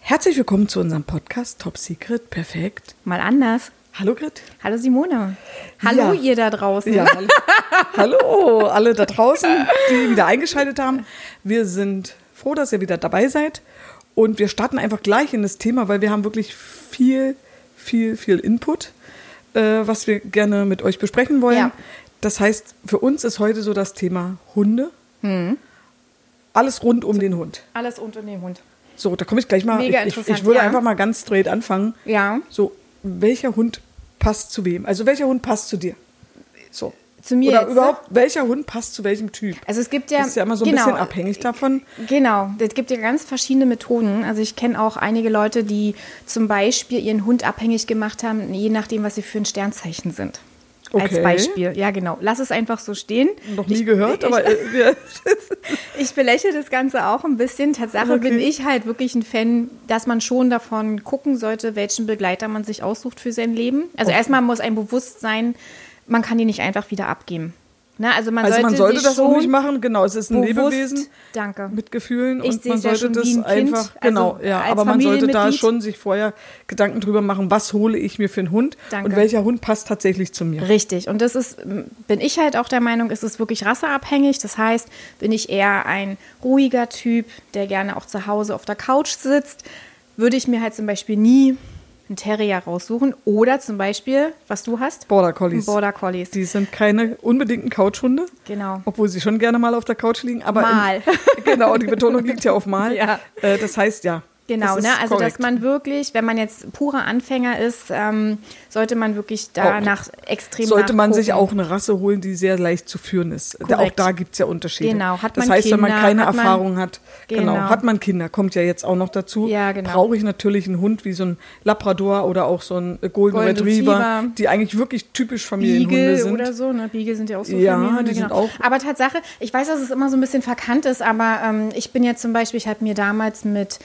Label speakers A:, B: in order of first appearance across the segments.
A: Herzlich willkommen zu unserem Podcast Top Secret Perfekt.
B: Mal anders.
A: Hallo Grit.
B: Hallo Simone. Hallo ihr da draußen.
A: Ja, hallo alle da draußen, die wieder eingeschaltet haben. Wir sind froh, dass ihr wieder dabei seid. Und wir starten einfach gleich in das Thema, weil wir haben wirklich viel Input, was wir gerne mit euch besprechen wollen. Ja. Das heißt, für uns ist heute so das Thema Hunde. Alles rund um den Hund.
B: Alles rund um den Hund.
A: So, da komme ich gleich mal.
B: Mega interessant.
A: Ich würde einfach mal ganz straight anfangen.
B: Ja.
A: So, welcher Hund passt zu wem? Also welcher Hund passt zu dir? So.
B: Zu mir
A: oder
B: jetzt,
A: überhaupt, welcher Hund passt zu welchem Typ?
B: Also es gibt ja,
A: das ist ja immer so ein bisschen abhängig davon.
B: Genau, es gibt ja ganz verschiedene Methoden. Also ich kenne auch einige Leute, die zum Beispiel ihren Hund abhängig gemacht haben, je nachdem, was sie für ein Sternzeichen sind.
A: Okay.
B: Als Beispiel. Ja, genau. Lass es einfach so stehen.
A: Noch nie gehört, aber
B: ich belächle das Ganze auch ein bisschen. Tatsache bin ich halt wirklich ein Fan, dass man schon davon gucken sollte, welchen Begleiter man sich aussucht für sein Leben. Also erstmal muss einem bewusst sein, man kann die nicht einfach wieder abgeben. Na, also man sollte
A: das auch nicht machen, genau, es ist ein Lebewesen mit Gefühlen und man sollte das einfach, genau, ja, aber man sollte da schon sich vorher Gedanken drüber machen, was hole ich mir für einen Hund und welcher Hund passt tatsächlich zu mir.
B: Richtig, und das ist, bin ich halt auch der Meinung, ist es wirklich rasseabhängig, das heißt, bin ich eher ein ruhiger Typ, der gerne auch zu Hause auf der Couch sitzt, würde ich mir halt zum Beispiel nie einen Terrier raussuchen oder zum Beispiel, was du hast?
A: Border Collies.
B: Border Collies.
A: Die sind keine unbedingten Couchhunde.
B: Genau.
A: Obwohl sie schon gerne mal auf der Couch liegen. Aber
B: mal.
A: Genau, die Betonung liegt ja auf mal.
B: Ja.
A: Das heißt, ja.
B: Genau, ne? Also korrekt. Dass man wirklich, wenn man jetzt purer Anfänger ist, sollte man wirklich da nach extrem
A: sollte man
B: nachgucken.
A: sich auch eine Rasse holen, die sehr leicht zu führen ist.
B: Korrekt.
A: Auch da gibt es ja Unterschiede.
B: Genau.
A: Das heißt, wenn man keine Erfahrung hat, hat man Kinder, kommt ja jetzt auch noch dazu, brauche ich natürlich einen Hund wie so ein Labrador oder auch so ein Golden Retriever, die eigentlich wirklich typisch Familienhunde sind.
B: Oder so, ne? Beagle sind ja auch so
A: Familienhunde. Ja, die sind auch.
B: Aber Tatsache, ich weiß, dass es immer so ein bisschen verkannt ist, aber ich bin jetzt zum Beispiel, ich habe mir damals mit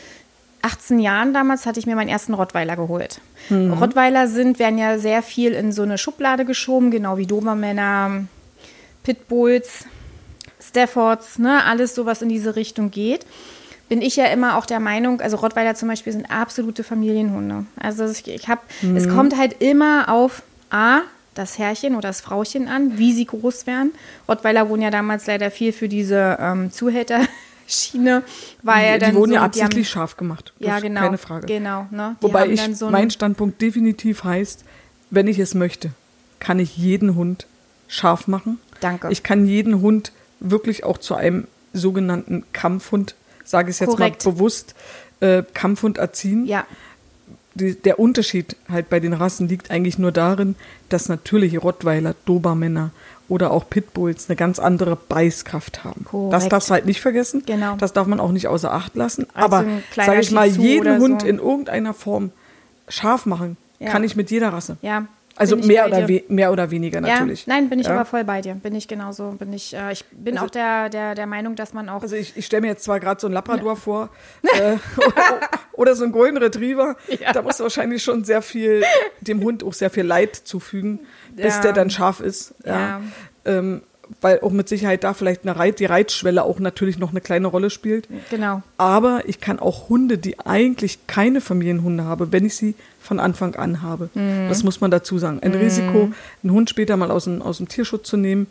B: 18 Jahren damals hatte ich mir meinen ersten Rottweiler geholt. Rottweiler werden ja sehr viel in so eine Schublade geschoben, genau wie Dobermänner, Pitbulls, Staffords, ne, alles so, was in diese Richtung geht. Bin ich ja immer auch der Meinung, also Rottweiler zum Beispiel sind absolute Familienhunde. Also es kommt halt immer auf das Herrchen oder das Frauchen an, wie sie groß werden. Rottweiler wurden ja damals leider viel für diese Zuhälter-Schiene, war ja dann
A: die wurden ja absichtlich scharf gemacht.
B: Ja, genau.
A: Keine Frage.
B: Genau, ne?
A: Wobei mein Standpunkt definitiv heißt, wenn ich es möchte, kann ich jeden Hund scharf machen.
B: Danke.
A: Ich kann jeden Hund wirklich auch zu einem sogenannten Kampfhund, sage ich es jetzt mal bewusst, Kampfhund erziehen.
B: Ja.
A: Der Unterschied halt bei den Rassen liegt eigentlich nur darin, dass natürlich Rottweiler, Dobermänner oder auch Pitbulls eine ganz andere Beißkraft haben.
B: Korrekt.
A: Das darfst du halt nicht vergessen.
B: Genau.
A: Das darf man auch nicht außer Acht lassen.
B: Also
A: aber, sage ich mal, jeden Hund in irgendeiner Form scharf machen, kann ich mit jeder Rasse.
B: Ja.
A: Also mehr oder weniger natürlich.
B: Ja, nein, bin ich aber voll bei dir. Bin ich genauso. Ich bin auch der Meinung, dass man auch...
A: Also ich stelle mir jetzt zwar gerade so einen Labrador vor oder so einen Golden Retriever. Ja. Da muss wahrscheinlich schon dem Hund auch sehr viel Leid zufügen, bis der dann scharf ist. Ja. Weil auch mit Sicherheit da vielleicht die Reizschwelle auch natürlich noch eine kleine Rolle spielt.
B: Genau.
A: Aber ich kann auch Hunde, die eigentlich keine Familienhunde haben, wenn ich sie von Anfang an habe. Das muss man dazu sagen. Ein Risiko, einen Hund später mal aus dem Tierschutz zu nehmen.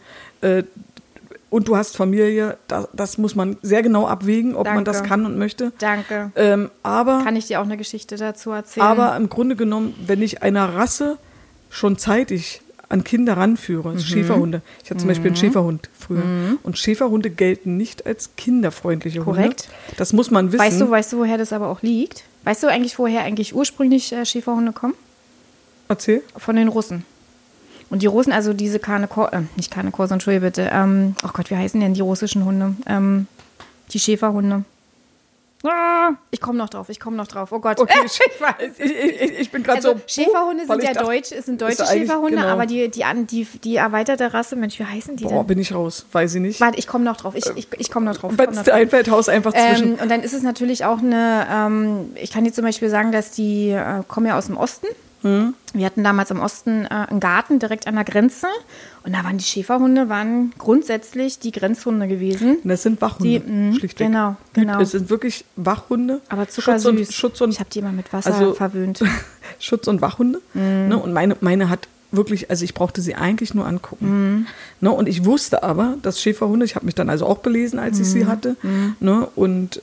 A: Und du hast Familie, das muss man sehr genau abwägen, ob man das kann und möchte.
B: Danke.
A: Aber
B: kann ich dir auch eine Geschichte dazu erzählen?
A: Aber im Grunde genommen, wenn ich einer Rasse schon zeitig an Kinder ranführe, Schäferhunde. Ich hatte zum Beispiel einen Schäferhund früher. Und Schäferhunde gelten nicht als kinderfreundliche Hunde.
B: Korrekt.
A: Das muss man wissen.
B: Weißt du, woher das aber auch liegt? Weißt du eigentlich, woher eigentlich ursprünglich Schäferhunde kommen?
A: Erzähl.
B: Von den Russen. Und die Russen, also diese nicht Cane Corso, entschuldige bitte. Oh Gott, wie heißen denn die russischen Hunde? Die Schäferhunde. Ich komme noch drauf. Oh Gott.
A: Okay, ich bin gerade so.
B: Schäferhunde sind ja deutsch, sind deutsche Schäferhunde, genau. Aber die erweiterte Rasse, Mensch, wie heißen die denn?
A: Bin ich raus, weiß ich nicht.
B: Warte, ich komme noch drauf. Ich komme noch drauf.
A: Wenn es dir einfällt, haus einfach zwischen.
B: Und dann ist es natürlich auch ich kann dir zum Beispiel sagen, dass die kommen ja aus dem Osten. Wir hatten damals im Osten einen Garten direkt an der Grenze und da waren die Schäferhunde grundsätzlich die Grenzhunde gewesen.
A: Und das sind Wachhunde, schlichtweg.
B: Genau.
A: Es sind wirklich Wachhunde.
B: Aber zuckersüß.
A: Schutz und
B: ich habe die immer mit Wasser verwöhnt.
A: Schutz- und Wachhunde. Ne? Und meine hat wirklich, also ich brauchte sie eigentlich nur angucken. Ne? Und ich wusste aber, dass Schäferhunde, ich habe mich dann also auch belesen, als ich sie hatte. Ne? Und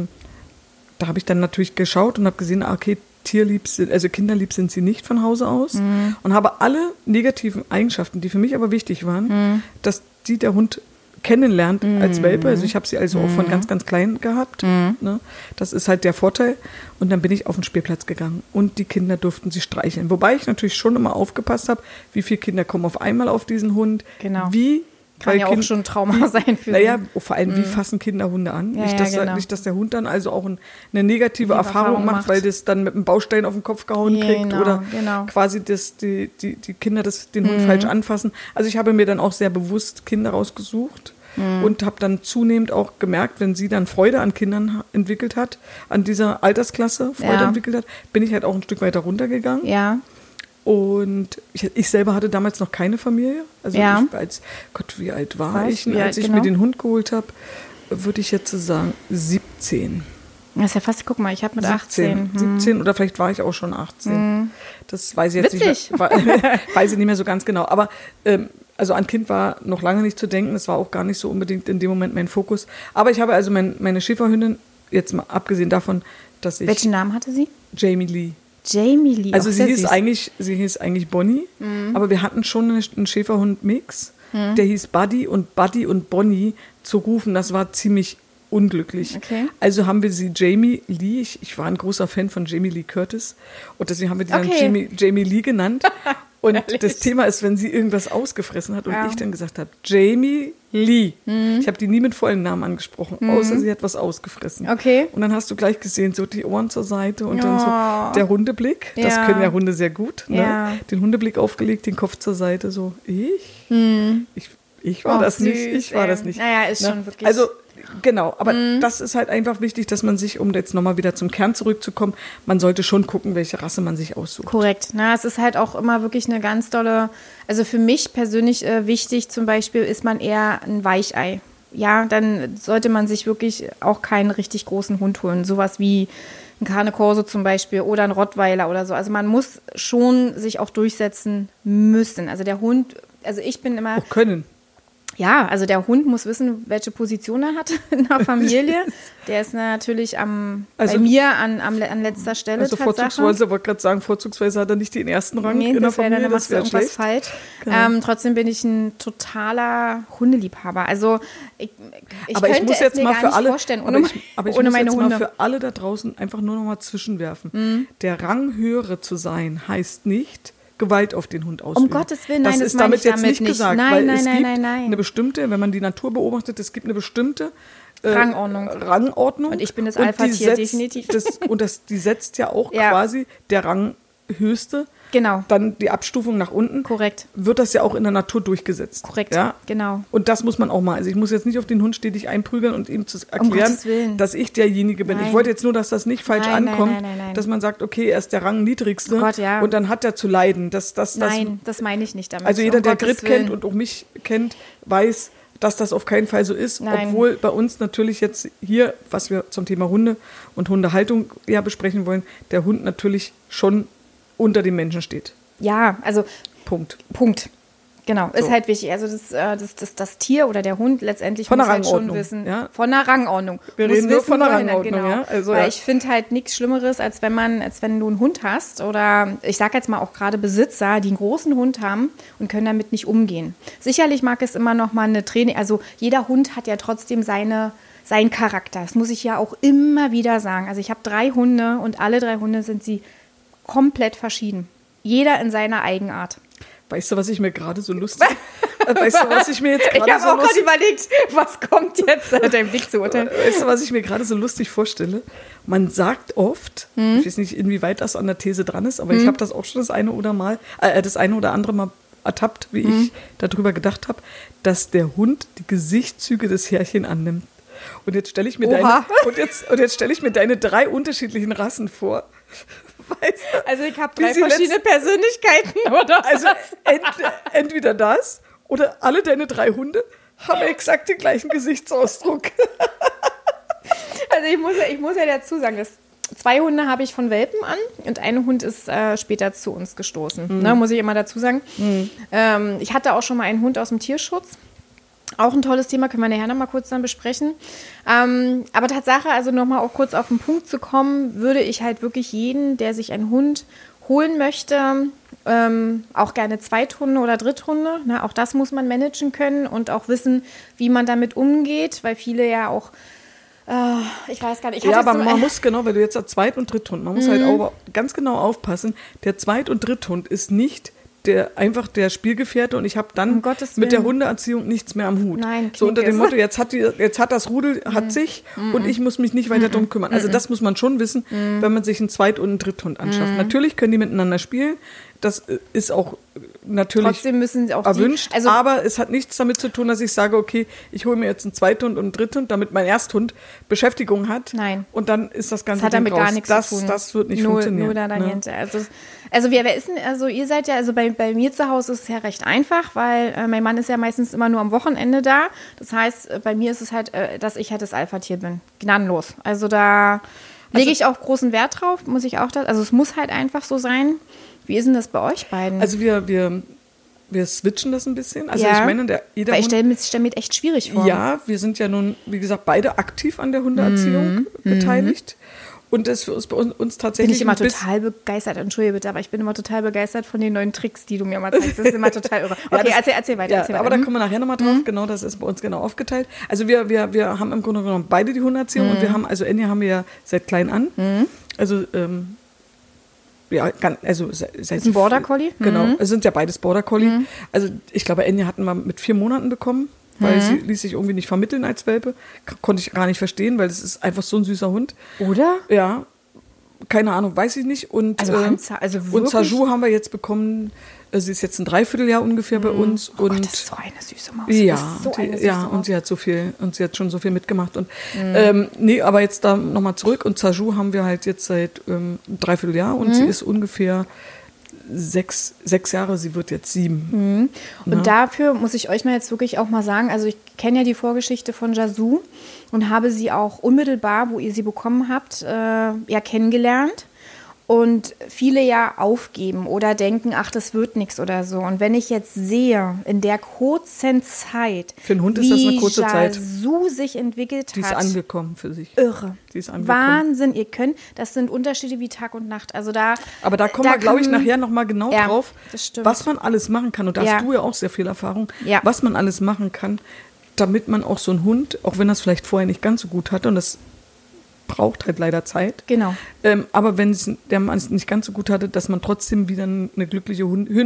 A: da habe ich dann natürlich geschaut und habe gesehen, okay, tierlieb sind, also kinderlieb sind sie nicht von Hause aus und habe alle negativen Eigenschaften, die für mich aber wichtig waren, dass der Hund kennenlernt als Welpe. Also ich habe sie also auch von ganz, ganz klein gehabt. Ne? Das ist halt der Vorteil. Und dann bin ich auf den Spielplatz gegangen und die Kinder durften sie streicheln. Wobei ich natürlich schon immer aufgepasst habe, wie viele Kinder kommen auf einmal auf diesen Hund.
B: Genau.
A: Wie
B: kann ja auch schon ein Trauma sein für
A: Naja, vor allem, wie fassen Kinder Hunde an?
B: Ja,
A: nicht, dass der Hund dann also auch eine negative Erfahrung macht, weil das dann mit einem Baustein auf den Kopf gehauen kriegt oder quasi die Kinder den Hund falsch anfassen. Also ich habe mir dann auch sehr bewusst Kinder rausgesucht und habe dann zunehmend auch gemerkt, wenn sie dann Freude an Kindern entwickelt hat, an dieser Altersklasse entwickelt hat, bin ich halt auch ein Stück weiter runtergegangen.
B: Ja.
A: Und ich selber hatte damals noch keine Familie. Also wie alt war ich? Als ich mir den Hund geholt habe, würde ich jetzt sagen 17.
B: Das ist ja fast, guck mal, ich habe mit 18.
A: 17 oder vielleicht war ich auch schon 18. Das weiß ich jetzt nicht mehr, weiß ich nicht mehr so ganz genau. Aber also an Kind war noch lange nicht zu denken. Das war auch gar nicht so unbedingt in dem Moment mein Fokus. Aber ich habe also meine Schäferhündin, jetzt mal abgesehen davon, dass ich...
B: Welchen Namen hatte sie?
A: Jamie Lee.
B: Jamie Lee.
A: Also sie hieß eigentlich Bonnie, aber wir hatten schon einen Schäferhund-Mix, der hieß Buddy und Bonnie zu rufen, das war ziemlich unglücklich. Okay. Also haben wir sie Jamie Lee, ich war ein großer Fan von Jamie Lee Curtis und deswegen haben wir die dann Jamie Lee genannt. Und das Thema ist, wenn sie irgendwas ausgefressen hat und ich dann gesagt habe, Jamie Lee. Ich habe die nie mit vollen Namen angesprochen, außer sie hat was ausgefressen.
B: Okay.
A: Und dann hast du gleich gesehen, so die Ohren zur Seite und dann so der Hundeblick. Das können ja Hunde sehr gut. Ne? Ja. Den Hundeblick aufgelegt, den Kopf zur Seite, so ich war das
B: süß,
A: nicht. Ich war das nicht.
B: Naja, ist schon wirklich...
A: Also genau, aber das ist halt einfach wichtig, dass man sich, um jetzt nochmal wieder zum Kern zurückzukommen, man sollte schon gucken, welche Rasse man sich aussucht.
B: Korrekt. Na, es ist halt auch immer wirklich eine ganz dolle, also für mich persönlich wichtig zum Beispiel, ist man eher ein Weichei. Ja, dann sollte man sich wirklich auch keinen richtig großen Hund holen. Sowas wie ein Cane Corso zum Beispiel oder ein Rottweiler oder so. Also man muss schon sich auch durchsetzen müssen. Also der Hund, also ich bin immer...
A: Auch können.
B: Ja, also der Hund muss wissen, welche Position er hat in der Familie. Der ist natürlich bei mir an letzter Stelle.
A: Also vorzugsweise, wollte gerade sagen, vorzugsweise hat er nicht den ersten Rang in der Familie.
B: Dann machst du irgendwas falsch. Genau. Trotzdem bin ich ein totaler Hundeliebhaber. Also ich könnte es mir gar nicht vorstellen, ohne meine Hunde.
A: Mal für alle da draußen einfach nur noch mal zwischenwerfen. Der Ranghöhere zu sein, heißt nicht, Gewalt auf den Hund ausüben.
B: Um Gottes Willen, nein,
A: das ist damit jetzt nicht gesagt.
B: Nein,
A: weil es gibt
B: nein.
A: eine bestimmte, wenn man die Natur beobachtet, es gibt eine bestimmte
B: Rangordnung. Und ich bin das Alpha-Tier, definitiv.
A: Die setzt ja auch quasi der Ranghöchste.
B: Genau.
A: Dann die Abstufung nach unten.
B: Korrekt.
A: Wird das ja auch in der Natur durchgesetzt.
B: Korrekt,
A: ja?
B: Genau.
A: Und das muss man auch mal. Also ich muss jetzt nicht auf den Hund stetig einprügeln und ihm zu erklären, dass ich derjenige bin.
B: Nein.
A: Ich wollte jetzt nur, dass das nicht falsch ankommt,
B: nein.
A: dass man sagt, okay, er ist der Rangniedrigste und dann hat er zu leiden.
B: Nein, das meine ich nicht damit.
A: Also jeder, der Grit kennt und auch mich kennt, weiß, dass das auf keinen Fall so ist. Nein. Obwohl bei uns natürlich jetzt hier, was wir zum Thema Hunde und Hundehaltung ja besprechen wollen, der Hund natürlich schon unter dem Menschen steht.
B: Ja, also
A: Punkt.
B: Genau, ist halt wichtig. Also das Tier oder der Hund letztendlich
A: von
B: muss
A: halt
B: schon wissen.
A: Ja?
B: Von der Rangordnung.
A: Wir reden nur von der Rangordnung.
B: Genau.
A: Ja? Also,
B: weil ich finde halt nichts Schlimmeres, als wenn du einen Hund hast oder ich sage jetzt mal auch gerade Besitzer, die einen großen Hund haben und können damit nicht umgehen. Sicherlich mag es immer noch mal eine Training, also jeder Hund hat ja trotzdem seinen Charakter. Das muss ich ja auch immer wieder sagen. Also ich habe 3 Hunde und alle 3 Hunde sind sie komplett verschieden. Jeder in seiner Eigenart.
A: Weißt du, was ich mir gerade so lustig... Weißt du, was ich mir jetzt gerade
B: Ich habe auch gerade überlegt, was kommt jetzt, dein Blick zu urteilen.
A: Weißt du, was ich mir gerade so lustig vorstelle? Man sagt oft, ich weiß nicht, inwieweit das an der These dran ist, aber ich habe das auch schon das eine oder andere Mal ertappt, wie ich darüber gedacht habe, dass der Hund die Gesichtszüge des Herrchen annimmt. Und jetzt stelle ich mir deine 3 unterschiedlichen Rassen vor. Weißt du,
B: Also ich habe
A: wie
B: 3
A: sie
B: verschiedene Persönlichkeiten, oder?
A: Also entweder das oder alle deine 3 Hunde haben exakt den gleichen Gesichtsausdruck.
B: Also ich muss ja dazu sagen, dass 2 Hunde habe ich von Welpen an und ein Hund ist später zu uns gestoßen. Ne, muss ich immer dazu sagen. Ich hatte auch schon mal einen Hund aus dem Tierschutz. Auch ein tolles Thema, können wir nachher noch mal kurz dann besprechen. Aber Tatsache, also noch mal auch kurz auf den Punkt zu kommen, würde ich halt wirklich jeden, der sich einen Hund holen möchte, auch gerne Zweithunde oder Dritthunde. Ne? Auch das muss man managen können und auch wissen, wie man damit umgeht, weil viele ja auch, ich weiß gar nicht.
A: Ja, aber man muss genau, weil du jetzt sagst Zweit- und Dritthund, man muss halt auch ganz genau aufpassen, der Zweit- und Dritthund ist nicht einfach der Spielgefährte und ich habe dann mit der Hundeerziehung nichts mehr am Hut.
B: Nein,
A: so unter dem Motto, jetzt hat das Rudel, hat sich und ich muss mich nicht weiter drum kümmern. Also das muss man schon wissen, wenn man sich einen Zweit- und einen Dritthund anschafft. Natürlich können die miteinander spielen, das ist auch natürlich
B: trotzdem müssen sie auch
A: erwünscht, aber es hat nichts damit zu tun, dass ich sage, okay, ich hole mir jetzt einen Zweithund und einen Dritthund, damit mein Ersthund Beschäftigung hat.
B: Nein.
A: Und dann ist das Ganze
B: Das hat damit gar nichts zu tun.
A: Das wird nicht funktionieren.
B: Nur da dahinter. Also wer ist denn, also ihr seid ja, also bei mir zu Hause ist es ja recht einfach, weil mein Mann ist ja meistens immer nur am Wochenende da. Das heißt, bei mir ist es halt, dass ich halt das Alpha-Tier bin. Gnadenlos. Also da lege ich auch großen Wert drauf, muss ich auch das. Also es muss halt einfach so sein. Wie ist denn das bei euch beiden?
A: Also wir switchen das ein bisschen. Also
B: ja,
A: ich meine,
B: weil ich stell mir echt schwierig vor.
A: Ja, wir sind ja nun, wie gesagt, beide aktiv an der Hundeerziehung beteiligt. Und das ist bei uns tatsächlich.
B: Bin ich immer total begeistert, entschuldige bitte, aber ich bin immer total begeistert von den neuen Tricks, die du mir mal zeigst. Das ist immer total irre. Okay,
A: ja,
B: erzähl weiter.
A: Ja, aber da kommen wir nachher nochmal drauf. Genau, das ist bei uns genau aufgeteilt. Also wir haben im Grunde genommen beide die Hundeerziehung und wir haben, also Enya haben wir ja seit klein an. Also ja, also seit
B: ist ein Border Collie?
A: Genau, es sind ja beides Border Collie. Also ich glaube, Enya hatten wir mit 4 Monaten bekommen, weil sie ließ sich irgendwie nicht vermitteln als Welpe. Konnte ich gar nicht verstehen, weil es ist einfach so ein süßer Hund.
B: Oder?
A: Ja, keine Ahnung, weiß ich nicht. Und, und Sajou haben wir jetzt bekommen, sie ist jetzt ein Dreivierteljahr ungefähr bei uns.
B: Oh
A: und
B: Gott, das ist so eine süße Maus.
A: Ja, und sie hat schon so viel mitgemacht. Und nee, aber jetzt da nochmal zurück. Und Sajou haben wir halt jetzt seit Dreivierteljahr und sie ist ungefähr 6 Jahre, sie wird jetzt 7.
B: Und dafür muss ich euch mal jetzt wirklich auch mal sagen, also ich kenne ja die Vorgeschichte von Jasoo und habe sie auch unmittelbar, wo ihr sie bekommen habt, ja kennengelernt. Und viele ja aufgeben oder denken, ach, das wird nichts oder so. Und wenn ich jetzt sehe, in der kurzen Zeit,
A: für einen Hund ist das eine kurze Zeit,
B: wie Jasoo sich entwickelt hat.
A: Die ist angekommen für sich.
B: Irre.
A: Die ist angekommen.
B: Wahnsinn, ihr könnt, das sind Unterschiede wie Tag und Nacht. Also
A: aber da kommen wir, glaube ich, nachher nochmal genau drauf,
B: das
A: was man alles machen kann. Und da hast du ja auch sehr viel Erfahrung, was man alles machen kann, damit man auch so einen Hund, auch wenn das vielleicht vorher nicht ganz so gut hatte, und das braucht halt leider Zeit.
B: Genau.
A: Aber wenn der Mann es nicht ganz so gut hatte, dass man trotzdem wieder eine glückliche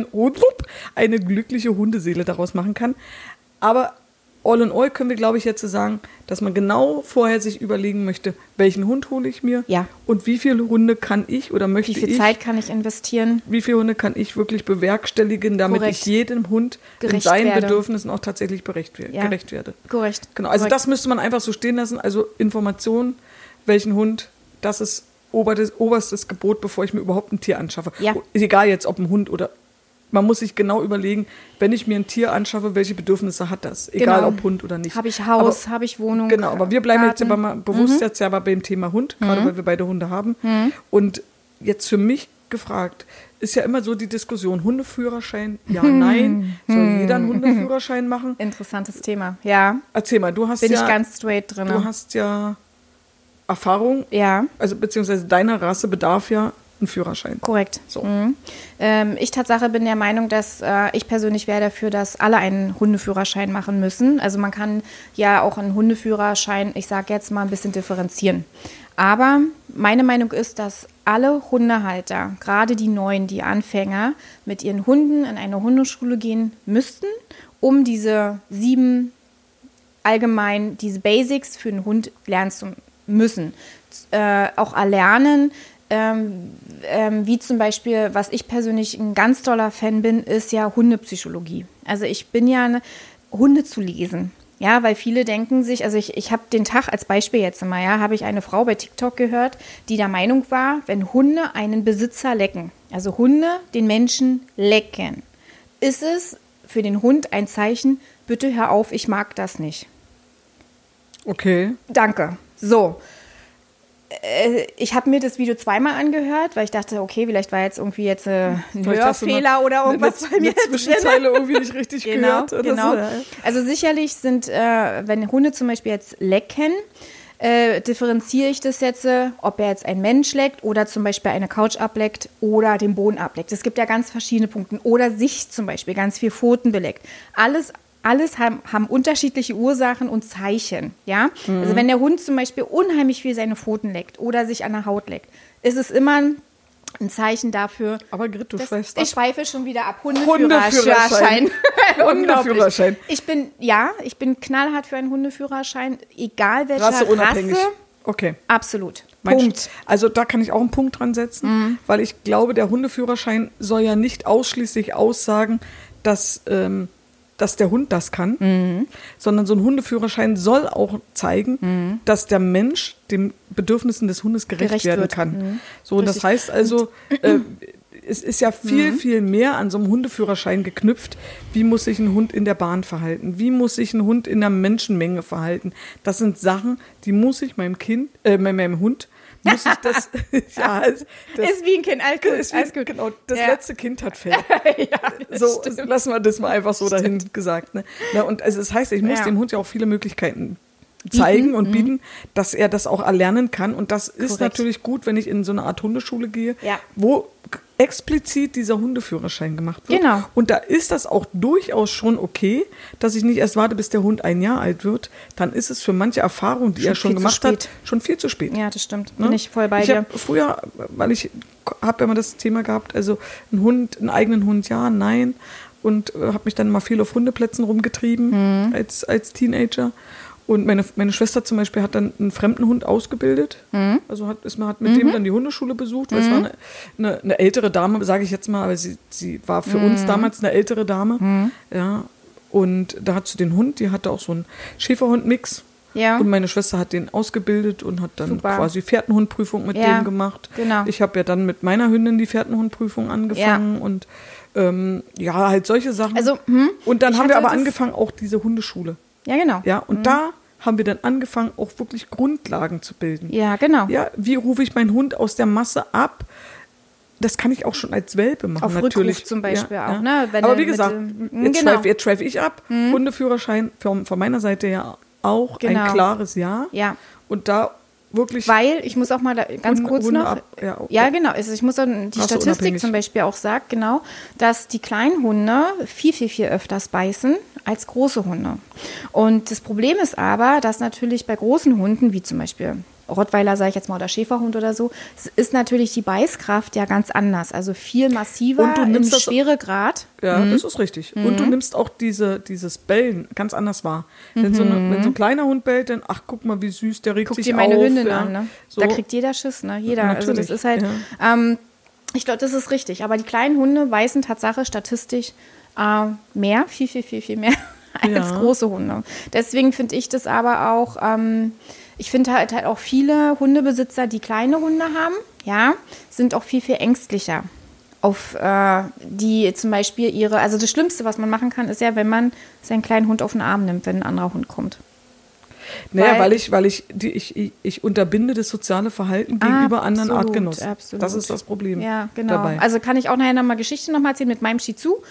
A: Hundeseele daraus machen kann. Aber all in all können wir, glaube ich, jetzt sagen, dass man genau vorher sich überlegen möchte, welchen Hund hole ich mir und wie viele Hunde kann ich oder möchte ich.
B: Wie viel Zeit kann ich investieren?
A: Wie viele Hunde kann ich wirklich bewerkstelligen, damit ich jedem Hund in seinen Bedürfnissen auch tatsächlich gerecht werde.
B: Korrekt.
A: Genau. Also das müsste man einfach so stehen lassen. Also Informationen, welchen Hund, das ist oberstes Gebot, bevor ich mir überhaupt ein Tier anschaffe. Ja. Egal jetzt, ob ein Hund oder... Man muss sich genau überlegen, wenn ich mir ein Tier anschaffe, welche Bedürfnisse hat das? Egal, ob Hund oder nicht.
B: Habe ich Haus, habe ich Wohnung?
A: Genau, aber wir bleiben jetzt aber bewusst jetzt ja beim Thema Hund, gerade weil wir beide Hunde haben. Und jetzt für mich gefragt, ist ja immer so die Diskussion, Hundeführerschein, ja, nein, soll jeder einen Hundeführerschein machen?
B: Interessantes Thema, ja.
A: Erzähl mal, du hast
B: Bin ich ganz straight drin.
A: Du hast ja Erfahrung, also beziehungsweise deine Rasse bedarf ja einen Führerschein.
B: Korrekt.
A: So.
B: Ich Tatsache bin der Meinung, dass ich persönlich wäre dafür, dass alle einen Hundeführerschein machen müssen. Also man kann ja auch einen Hundeführerschein, ich sage jetzt mal ein bisschen differenzieren. Aber meine Meinung ist, dass alle Hundehalter, gerade die Neuen, die Anfänger, mit ihren Hunden in eine Hundeschule gehen müssten, um diese 7 allgemein, diese Basics für einen Hund lernen zu müssen. Auch erlernen, wie zum Beispiel, was ich persönlich ein ganz toller Fan bin, ist ja Hundepsychologie. Also ich bin ja, Hunde zu lesen, Ja, weil viele denken sich, also ich habe den Tag als Beispiel jetzt mal, ja, habe ich eine Frau bei TikTok gehört, die der Meinung war, wenn Hunde einen Besitzer lecken, also Hunde den Menschen lecken, ist es für den Hund ein Zeichen, bitte hör auf, ich mag das nicht.
A: Okay.
B: Danke. So. Ich habe mir das Video zweimal angehört, weil ich dachte, okay, vielleicht war jetzt irgendwie ein Hörfehler oder irgendwas bei mir.
A: Eine Zwischenzeile irgendwie nicht richtig gehört. Oder
B: genau.
A: So.
B: Also sicherlich sind, wenn Hunde zum Beispiel jetzt lecken, differenziere ich das jetzt, ob er jetzt ein Mensch leckt oder zum Beispiel eine Couch ableckt oder den Boden ableckt. Es gibt ja ganz verschiedene Punkte. Oder sich zum Beispiel ganz viel Pfoten beleckt. Alles haben unterschiedliche Ursachen und Zeichen, ja. Also wenn der Hund zum Beispiel unheimlich viel seine Pfoten leckt oder sich an der Haut leckt, ist es immer ein Zeichen dafür.
A: Aber Grit, du schweifst ab.
B: Ich schweife schon wieder ab. Hundeführerschein.
A: Hundeführerschein.
B: Ich bin knallhart für einen Hundeführerschein, egal welcher
A: Rasseunabhängig.
B: Rasse.
A: Okay.
B: Absolut.
A: Punkt. Also da kann ich auch einen Punkt dran setzen, weil ich glaube, der Hundeführerschein soll ja nicht ausschließlich aussagen, dass der Hund das kann, sondern so ein Hundeführerschein soll auch zeigen, dass der Mensch den Bedürfnissen des Hundes gerecht werden kann. So, und das heißt also, es ist ja viel, viel mehr an so einem Hundeführerschein geknüpft. Wie muss sich ein Hund in der Bahn verhalten? Wie muss sich ein Hund in der Menschenmenge verhalten? Das sind Sachen, die muss ich meinem Hund muss ich das, ja, das
B: ist wie ein Kind, alles gut.
A: Genau, das letzte Kind hat Fell. So, lassen wir das mal einfach so dahin gesagt. Ne? Na, und also das heißt, ich muss dem Hund ja auch viele Möglichkeiten zeigen und bieten, dass er das auch erlernen kann. Und das ist natürlich gut, wenn ich in so eine Art Hundeschule gehe, wo explizit dieser Hundeführerschein gemacht wird.
B: Genau.
A: Und da ist das auch durchaus schon okay, dass ich nicht erst warte, bis der Hund 1 Jahr alt wird. Dann ist es für manche Erfahrungen, die er schon gemacht hat, schon viel zu spät.
B: Ja, das stimmt. Bin ich voll bei dir.
A: Ich habe früher, weil ich habe immer das Thema gehabt, also einen eigenen Hund, ja, nein. Und habe mich dann mal viel auf Hundeplätzen rumgetrieben als Teenager. Und meine Schwester zum Beispiel hat dann einen fremden Hund ausgebildet. Also hat mit dem dann die Hundeschule besucht. Weil es war eine ältere Dame, sage ich jetzt mal, aber sie war für uns damals eine ältere Dame. Ja. Und da hat sie den Hund, die hatte auch so einen Schäferhund-Mix.
B: Ja.
A: Und meine Schwester hat den ausgebildet und hat dann quasi Pferdenhundprüfung mit dem gemacht.
B: Genau.
A: Ich habe ja dann mit meiner Hündin die Pferdenhundprüfung angefangen und halt solche Sachen.
B: Also,
A: und dann haben wir aber angefangen, auch diese Hundeschule.
B: Ja, genau.
A: Ja, und da haben wir dann angefangen, auch wirklich Grundlagen zu bilden.
B: Ja, genau.
A: Ja, wie rufe ich meinen Hund aus der Masse ab? Das kann ich auch schon als Welpe machen,
B: auf
A: natürlich.
B: Rückruf zum Beispiel auch.
A: Ja.
B: Ne?
A: Aber wie gesagt, jetzt schweife ich ab. Hundeführerschein von meiner Seite ja auch ein klares Ja.
B: Ja.
A: Und da wirklich...
B: Weil, ich muss auch mal ganz kurz
A: Hunde
B: noch...
A: ja,
B: genau. Also ich muss dann die Statistik zum Beispiel auch sagt, genau, dass die kleinen Hunde viel, viel, viel öfters beißen als große Hunde. Und das Problem ist aber, dass natürlich bei großen Hunden, wie zum Beispiel Rottweiler, sage ich jetzt mal, oder Schäferhund oder so, ist natürlich die Beißkraft ja ganz anders. Also viel massiver
A: und du nimmst
B: im Schweregrad.
A: Ja, das ist richtig. Und du nimmst auch dieses Bellen ganz anders wahr. Wenn so ein kleiner Hund bellt, dann, ach, guck mal, wie süß, der regt sich auf.
B: Guck dir meine Hündin an, ne? So. Da kriegt jeder Schiss, ne? Jeder.
A: Natürlich,
B: also das ist halt, ich glaube, das ist richtig. Aber die kleinen Hunde beißen Tatsache statistisch mehr, viel, viel, viel, viel mehr als große Hunde. Deswegen finde ich das aber auch, ich finde halt auch viele Hundebesitzer, die kleine Hunde haben, ja, sind auch viel, viel ängstlicher auf die zum Beispiel also das Schlimmste, was man machen kann, ist ja, wenn man seinen kleinen Hund auf den Arm nimmt, wenn ein anderer Hund kommt.
A: Naja, weil ich unterbinde das soziale Verhalten gegenüber anderen Artgenossen.
B: Absolut.
A: Das ist das Problem.
B: Ja, genau.
A: Dabei.
B: Also kann ich auch nachher nochmal Geschichte erzählen mit meinem Shih Tzu.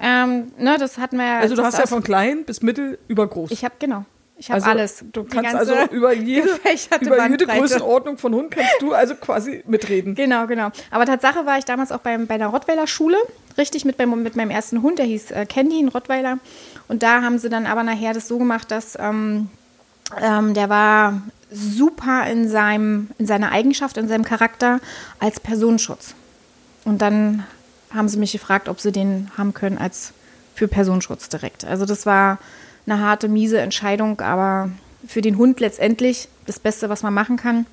B: Das hatten wir.
A: Also du hast ja von klein bis mittel über groß.
B: Ich habe alles.
A: Du kannst also über jede Größenordnung von Hund kannst du also quasi mitreden.
B: Genau. Aber Tatsache war ich damals auch bei der Rottweiler Schule, richtig mit meinem ersten Hund, der hieß Candy, ein Rottweiler. Und da haben sie dann aber nachher das so gemacht, dass der war super in seiner Eigenschaft, in seinem Charakter als Personenschutz. Und dann haben sie mich gefragt, ob sie den haben können als für Personenschutz direkt. Also das war eine harte, miese Entscheidung, aber für den Hund letztendlich das Beste, was man machen kann.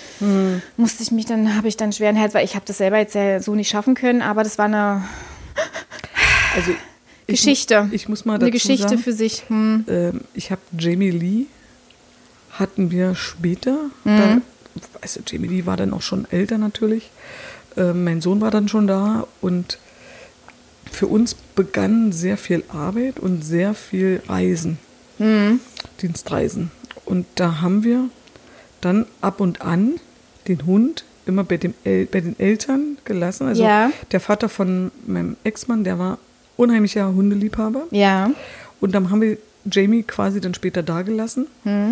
B: Habe ich dann schweren Hals, weil ich habe das selber jetzt ja so nicht schaffen können, aber das war eine...
A: Also
B: Geschichte.
A: Ich muss mal dazu
B: eine Geschichte
A: sagen,
B: für sich.
A: ich habe Jamie Lee, hatten wir später. Da, also Jamie Lee war dann auch schon älter natürlich. Mein Sohn war dann schon da und für uns begann sehr viel Arbeit und sehr viel Reisen, Dienstreisen. Und da haben wir dann ab und an den Hund immer bei den Eltern gelassen. Also der Vater von meinem Ex-Mann, der war unheimlicher Hundeliebhaber.
B: Ja.
A: Und dann haben wir Jamie quasi dann später da gelassen.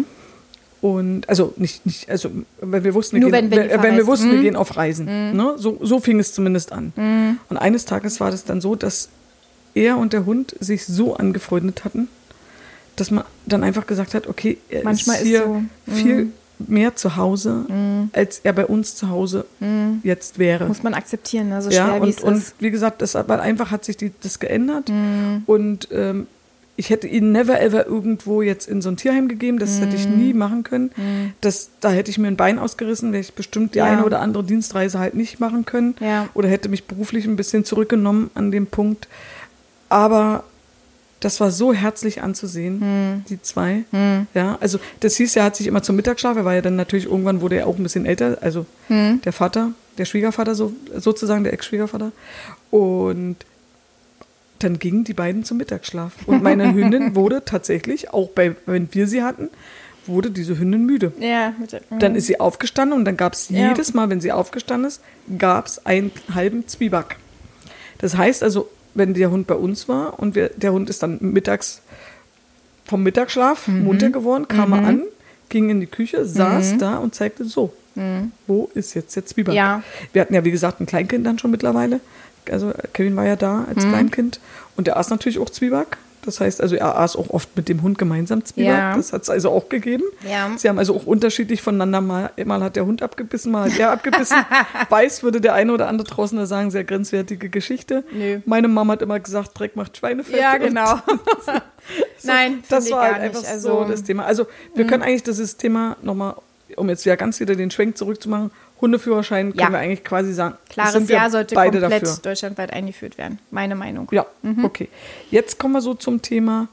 A: Und also nicht, also weil wir wussten, wir gehen auf Reisen. Ne? So fing es zumindest an. Und eines Tages war das dann so, dass er und der Hund sich so angefreundet hatten, dass man dann einfach gesagt hat, okay, er
B: Manchmal
A: ist hier
B: so.
A: viel mehr zu Hause, als er bei uns zu Hause jetzt wäre.
B: Muss man akzeptieren, ne? So schwer wie es ist.
A: Und wie gesagt, weil einfach hat sich das geändert. Und ich hätte ihn never ever irgendwo jetzt in so ein Tierheim gegeben. Das hätte ich nie machen können. Da hätte ich mir ein Bein ausgerissen, wäre ich bestimmt die eine oder andere Dienstreise halt nicht machen können.
B: Ja.
A: Oder hätte mich beruflich ein bisschen zurückgenommen an dem Punkt. Aber das war so herzlich anzusehen, die zwei. Ja, also das hieß, er hat sich immer zum Mittagsschlaf, er war ja dann natürlich, irgendwann wurde er auch ein bisschen älter, also der Vater, der Schwiegervater sozusagen, der Ex-Schwiegervater. Und dann gingen die beiden zum Mittagsschlaf. Und meine Hündin wurde tatsächlich, auch wenn wir sie hatten, wurde diese Hündin müde.
B: Ja.
A: Dann ist sie aufgestanden und dann gab es jedes Mal, wenn sie aufgestanden ist, gab es einen halben Zwieback. Das heißt also, wenn der Hund bei uns war und der Hund ist dann mittags vom Mittagsschlaf munter geworden, kam er an, ging in die Küche, saß da und zeigte so, wo ist jetzt der Zwieback?
B: Ja.
A: Wir hatten ja, wie gesagt, ein Kleinkind dann schon mittlerweile. Also Kevin war ja da als Kleinkind und der aß natürlich auch Zwieback. Das heißt, also er aß auch oft mit dem Hund gemeinsam Zwieback.
B: Ja.
A: Das hat es also auch gegeben.
B: Ja.
A: Sie haben also auch unterschiedlich voneinander, mal hat der Hund abgebissen, mal hat er abgebissen. Weiß, würde der eine oder andere draußen da sagen, sehr grenzwertige Geschichte.
B: Nö.
A: Meine Mama hat immer gesagt, Dreck macht Schweinefett.
B: Ja, genau. Nein,
A: das war halt
B: gar
A: einfach
B: nicht. Also,
A: so das Thema. Also wir können eigentlich dieses Thema nochmal, um jetzt wieder ganz wieder den Schwenk zurückzumachen, Hundeführerschein können wir eigentlich quasi sagen.
B: Klares Ja sollte
A: beide
B: komplett
A: dafür.
B: Deutschlandweit eingeführt werden. Meine Meinung.
A: Ja, okay. Jetzt kommen wir so zum Thema,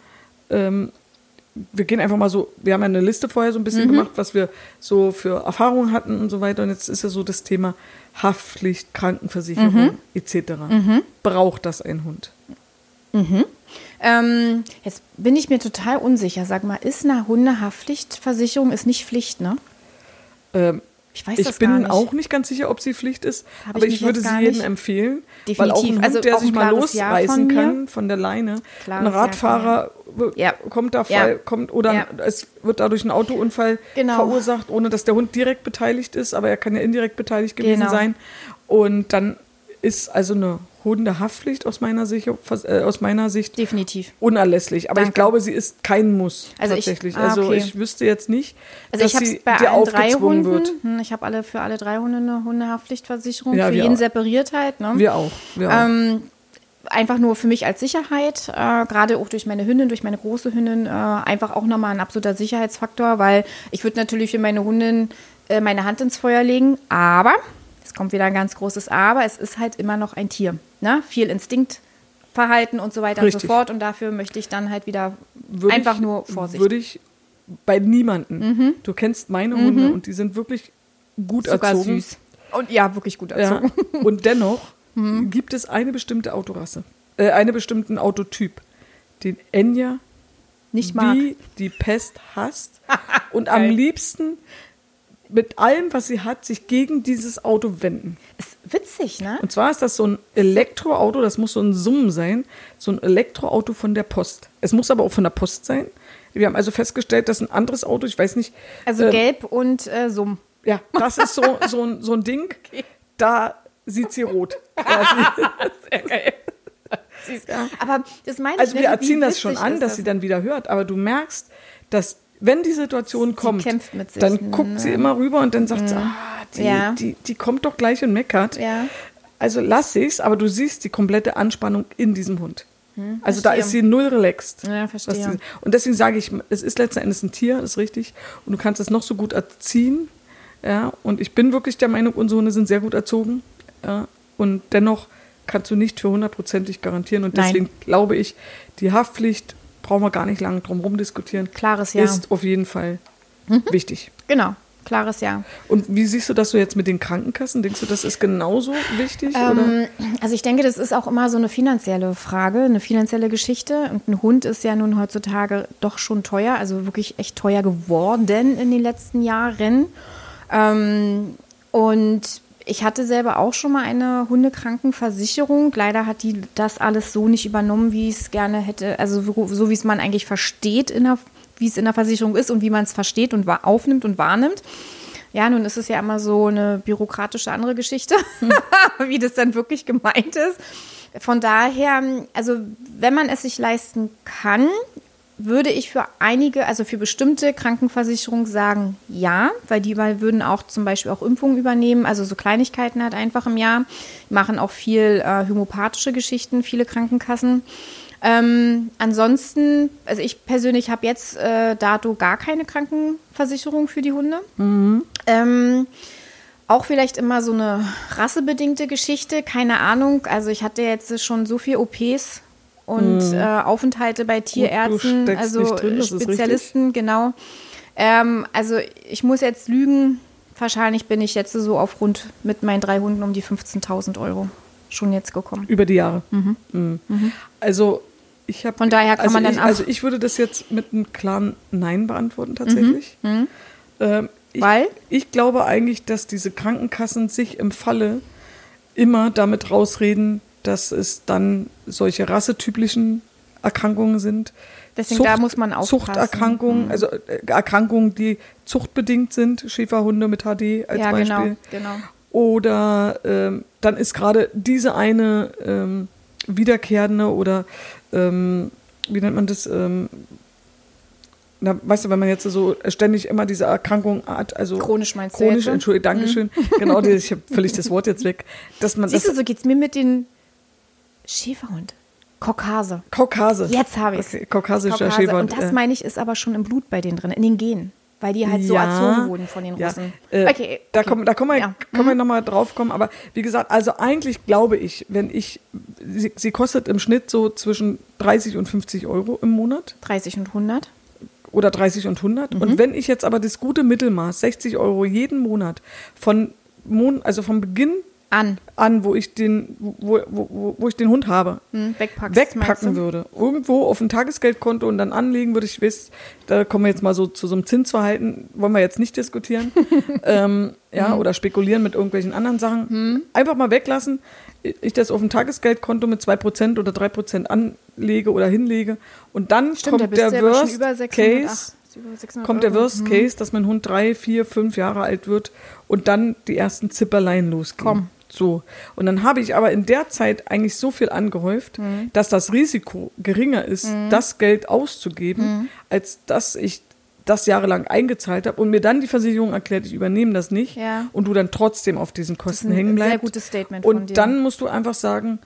A: wir gehen einfach mal so, wir haben ja eine Liste vorher so ein bisschen gemacht, was wir so für Erfahrungen hatten und so weiter. Und jetzt ist ja so das Thema Haftpflicht, Krankenversicherung etc. Braucht das ein Hund?
B: Jetzt bin ich mir total unsicher. Sag mal, ist eine Hundehaftpflichtversicherung ist nicht Pflicht, ne? Ich weiß das gar nicht.
A: Ich bin auch nicht ganz sicher, ob sie Pflicht ist, aber ich würde sie jedem empfehlen.
B: Definitiv.
A: Weil auch ein Hund,
B: also
A: der
B: auch
A: sich
B: ein
A: mal
B: klares Ja
A: losreißen kann von der Leine. Ein Radfahrer kommt da frei, oder es wird dadurch ein Autounfall verursacht, ohne dass der Hund direkt beteiligt ist, aber er kann ja indirekt beteiligt gewesen sein. Und dann ist also eine Hundehaftpflicht aus meiner Sicht
B: definitiv
A: unerlässlich. Aber ich glaube, sie ist kein Muss tatsächlich. Ich wüsste jetzt nicht, dass sie dir aufgezwungen wird.
B: Ich habe für alle 3 Hunde eine Hundehaftpflichtversicherung, für jeden separiert halt. Ne?
A: Wir auch.
B: Einfach nur für mich als Sicherheit, gerade auch durch meine Hündin, durch meine große Hündin, einfach auch nochmal ein absoluter Sicherheitsfaktor, weil ich würde natürlich für meine Hündin meine Hand ins Feuer legen, aber es kommt wieder ein ganz großes Aber, es ist halt immer noch ein Tier. Ne? Viel Instinktverhalten und so weiter und so fort. Und dafür möchte ich dann halt wieder nur Vorsicht.
A: Würde ich bei niemanden. Du kennst meine Hunde und die sind wirklich gut
B: sogar
A: erzogen.
B: Süß. Und ja, wirklich gut erzogen.
A: Ja. Und dennoch gibt es eine bestimmte Autorasse, einen bestimmten Autotyp, den Enya
B: nicht mag.
A: Wie die Pest hasst und am liebsten mit allem, was sie hat, sich gegen dieses Auto wenden.
B: Ist witzig, ne?
A: Und zwar ist das so ein Elektroauto, das muss so ein Summen sein, so ein Elektroauto von der Post. Es muss aber auch von der Post sein. Wir haben also festgestellt, dass ein anderes Auto, ich weiß nicht.
B: Also gelb und Summ.
A: Ja, das ist so ein Ding, da sieht sie rot. Sehr geil.
B: Aber das meine ich,
A: also wir erziehen das schon an, dass sie dann wieder hört, aber du merkst, dass wenn die Situation kommt, dann guckt sie immer rüber und dann sagt sie, die kommt doch gleich und meckert.
B: Ja.
A: Also lass ich's, aber du siehst die komplette Anspannung in diesem Hund. Also da ist sie null relaxed.
B: Ja, verstehe.
A: Und deswegen sage ich, es ist letzten Endes ein Tier, das ist richtig. Und du kannst es noch so gut erziehen. Ja, und ich bin wirklich der Meinung, unsere Hunde sind sehr gut erzogen. Ja, und dennoch kannst du nicht für 100%ig garantieren. Und deswegen glaube ich, die Haftpflicht, brauchen wir gar nicht lange drum rumdiskutieren,
B: klares Ja.
A: ist auf jeden Fall wichtig.
B: Genau, klares Ja.
A: Und wie siehst du das so jetzt mit den Krankenkassen? Denkst du, das ist genauso wichtig? Oder?
B: Also ich denke, das ist auch immer so eine finanzielle Frage, eine finanzielle Geschichte. Und ein Hund ist ja nun heutzutage doch schon teuer, also wirklich echt teuer geworden in den letzten Jahren. Und ich hatte selber auch schon mal eine Hundekrankenversicherung. Leider hat die das alles so nicht übernommen, wie ich es gerne hätte, also so wie es man eigentlich versteht, wie es in der Versicherung ist und wie man es versteht und aufnimmt und wahrnimmt. Ja, nun ist es ja immer so eine bürokratische andere Geschichte, wie das dann wirklich gemeint ist. Von daher, also wenn man es sich leisten kann, würde ich für einige, also für bestimmte Krankenversicherungen sagen, ja, weil die würden auch zum Beispiel auch Impfungen übernehmen, also so Kleinigkeiten halt einfach im Jahr, machen auch viel homöopathische Geschichten, viele Krankenkassen. Ansonsten, also ich persönlich habe jetzt dato gar keine Krankenversicherung für die Hunde. Auch vielleicht immer so eine rassebedingte Geschichte, keine Ahnung. Also ich hatte jetzt schon so viel OPs und Aufenthalte bei Tierärzten, also
A: drin,
B: Spezialisten, genau. Also ich muss jetzt lügen, wahrscheinlich bin ich jetzt so auf rund mit meinen 3 Hunden um die 15.000 Euro schon jetzt gekommen.
A: Über die Jahre. Also ich habe.
B: Von daher kann man dann auch.
A: Also ich würde das jetzt mit einem klaren Nein beantworten tatsächlich.
B: Weil?
A: Ich glaube eigentlich, dass diese Krankenkassen sich im Falle immer damit rausreden, dass es dann solche rassetypischen Erkrankungen sind.
B: Deswegen da muss man aufpassen.
A: Zuchterkrankungen, also Erkrankungen, die zuchtbedingt sind, Schäferhunde mit HD als Beispiel.
B: Genau.
A: Oder dann ist gerade diese eine wiederkehrende oder wie nennt man das? Weißt du, wenn man jetzt so ständig immer diese Erkrankung hat, also
B: chronisch meinst du
A: chronisch,
B: jetzt?
A: Entschuldigung, Dankeschön. Genau, ich habe völlig das Wort jetzt weg. Dass man
B: Siehst du, so geht's mir mit den Schäferhund. Kaukase. Jetzt habe ich es.
A: Okay, kaukasischer Schäferhund.
B: Und das meine ich, ist aber schon im Blut bei denen drin, in den Genen. Weil die halt so erzogen wurden von den Russen. Okay.
A: Da können wir nochmal drauf kommen. Aber wie gesagt, also eigentlich glaube ich, sie kostet im Schnitt so zwischen 30 und 50 Euro im Monat.
B: 30 und 100.
A: Oder 30 und 100. Und wenn ich jetzt aber das gute Mittelmaß, 60 Euro jeden Monat, vom Beginn an, wo ich den Hund habe, wegpacken würde, irgendwo auf ein Tagesgeldkonto und dann anlegen würde, ich weiß, da kommen wir jetzt mal so zu so einem Zinsverhalten, wollen wir jetzt nicht diskutieren, oder spekulieren mit irgendwelchen anderen Sachen, einfach mal weglassen, ich das auf ein Tagesgeldkonto mit 2% oder 3% anlege oder hinlege und dann kommt der Worst Case, dass mein Hund 3, 4, 5 Jahre alt wird und dann die ersten Zipperlein losgehen. So. Und dann habe ich aber in der Zeit eigentlich so viel angehäuft, dass das Risiko geringer ist, das Geld auszugeben, als dass ich das jahrelang eingezahlt habe und mir dann die Versicherung erklärt, ich übernehme das nicht und du dann trotzdem auf diesen Kosten hängen bleibst.
B: Sehr gutes Statement von dir.
A: Und dann musst du einfach sagen,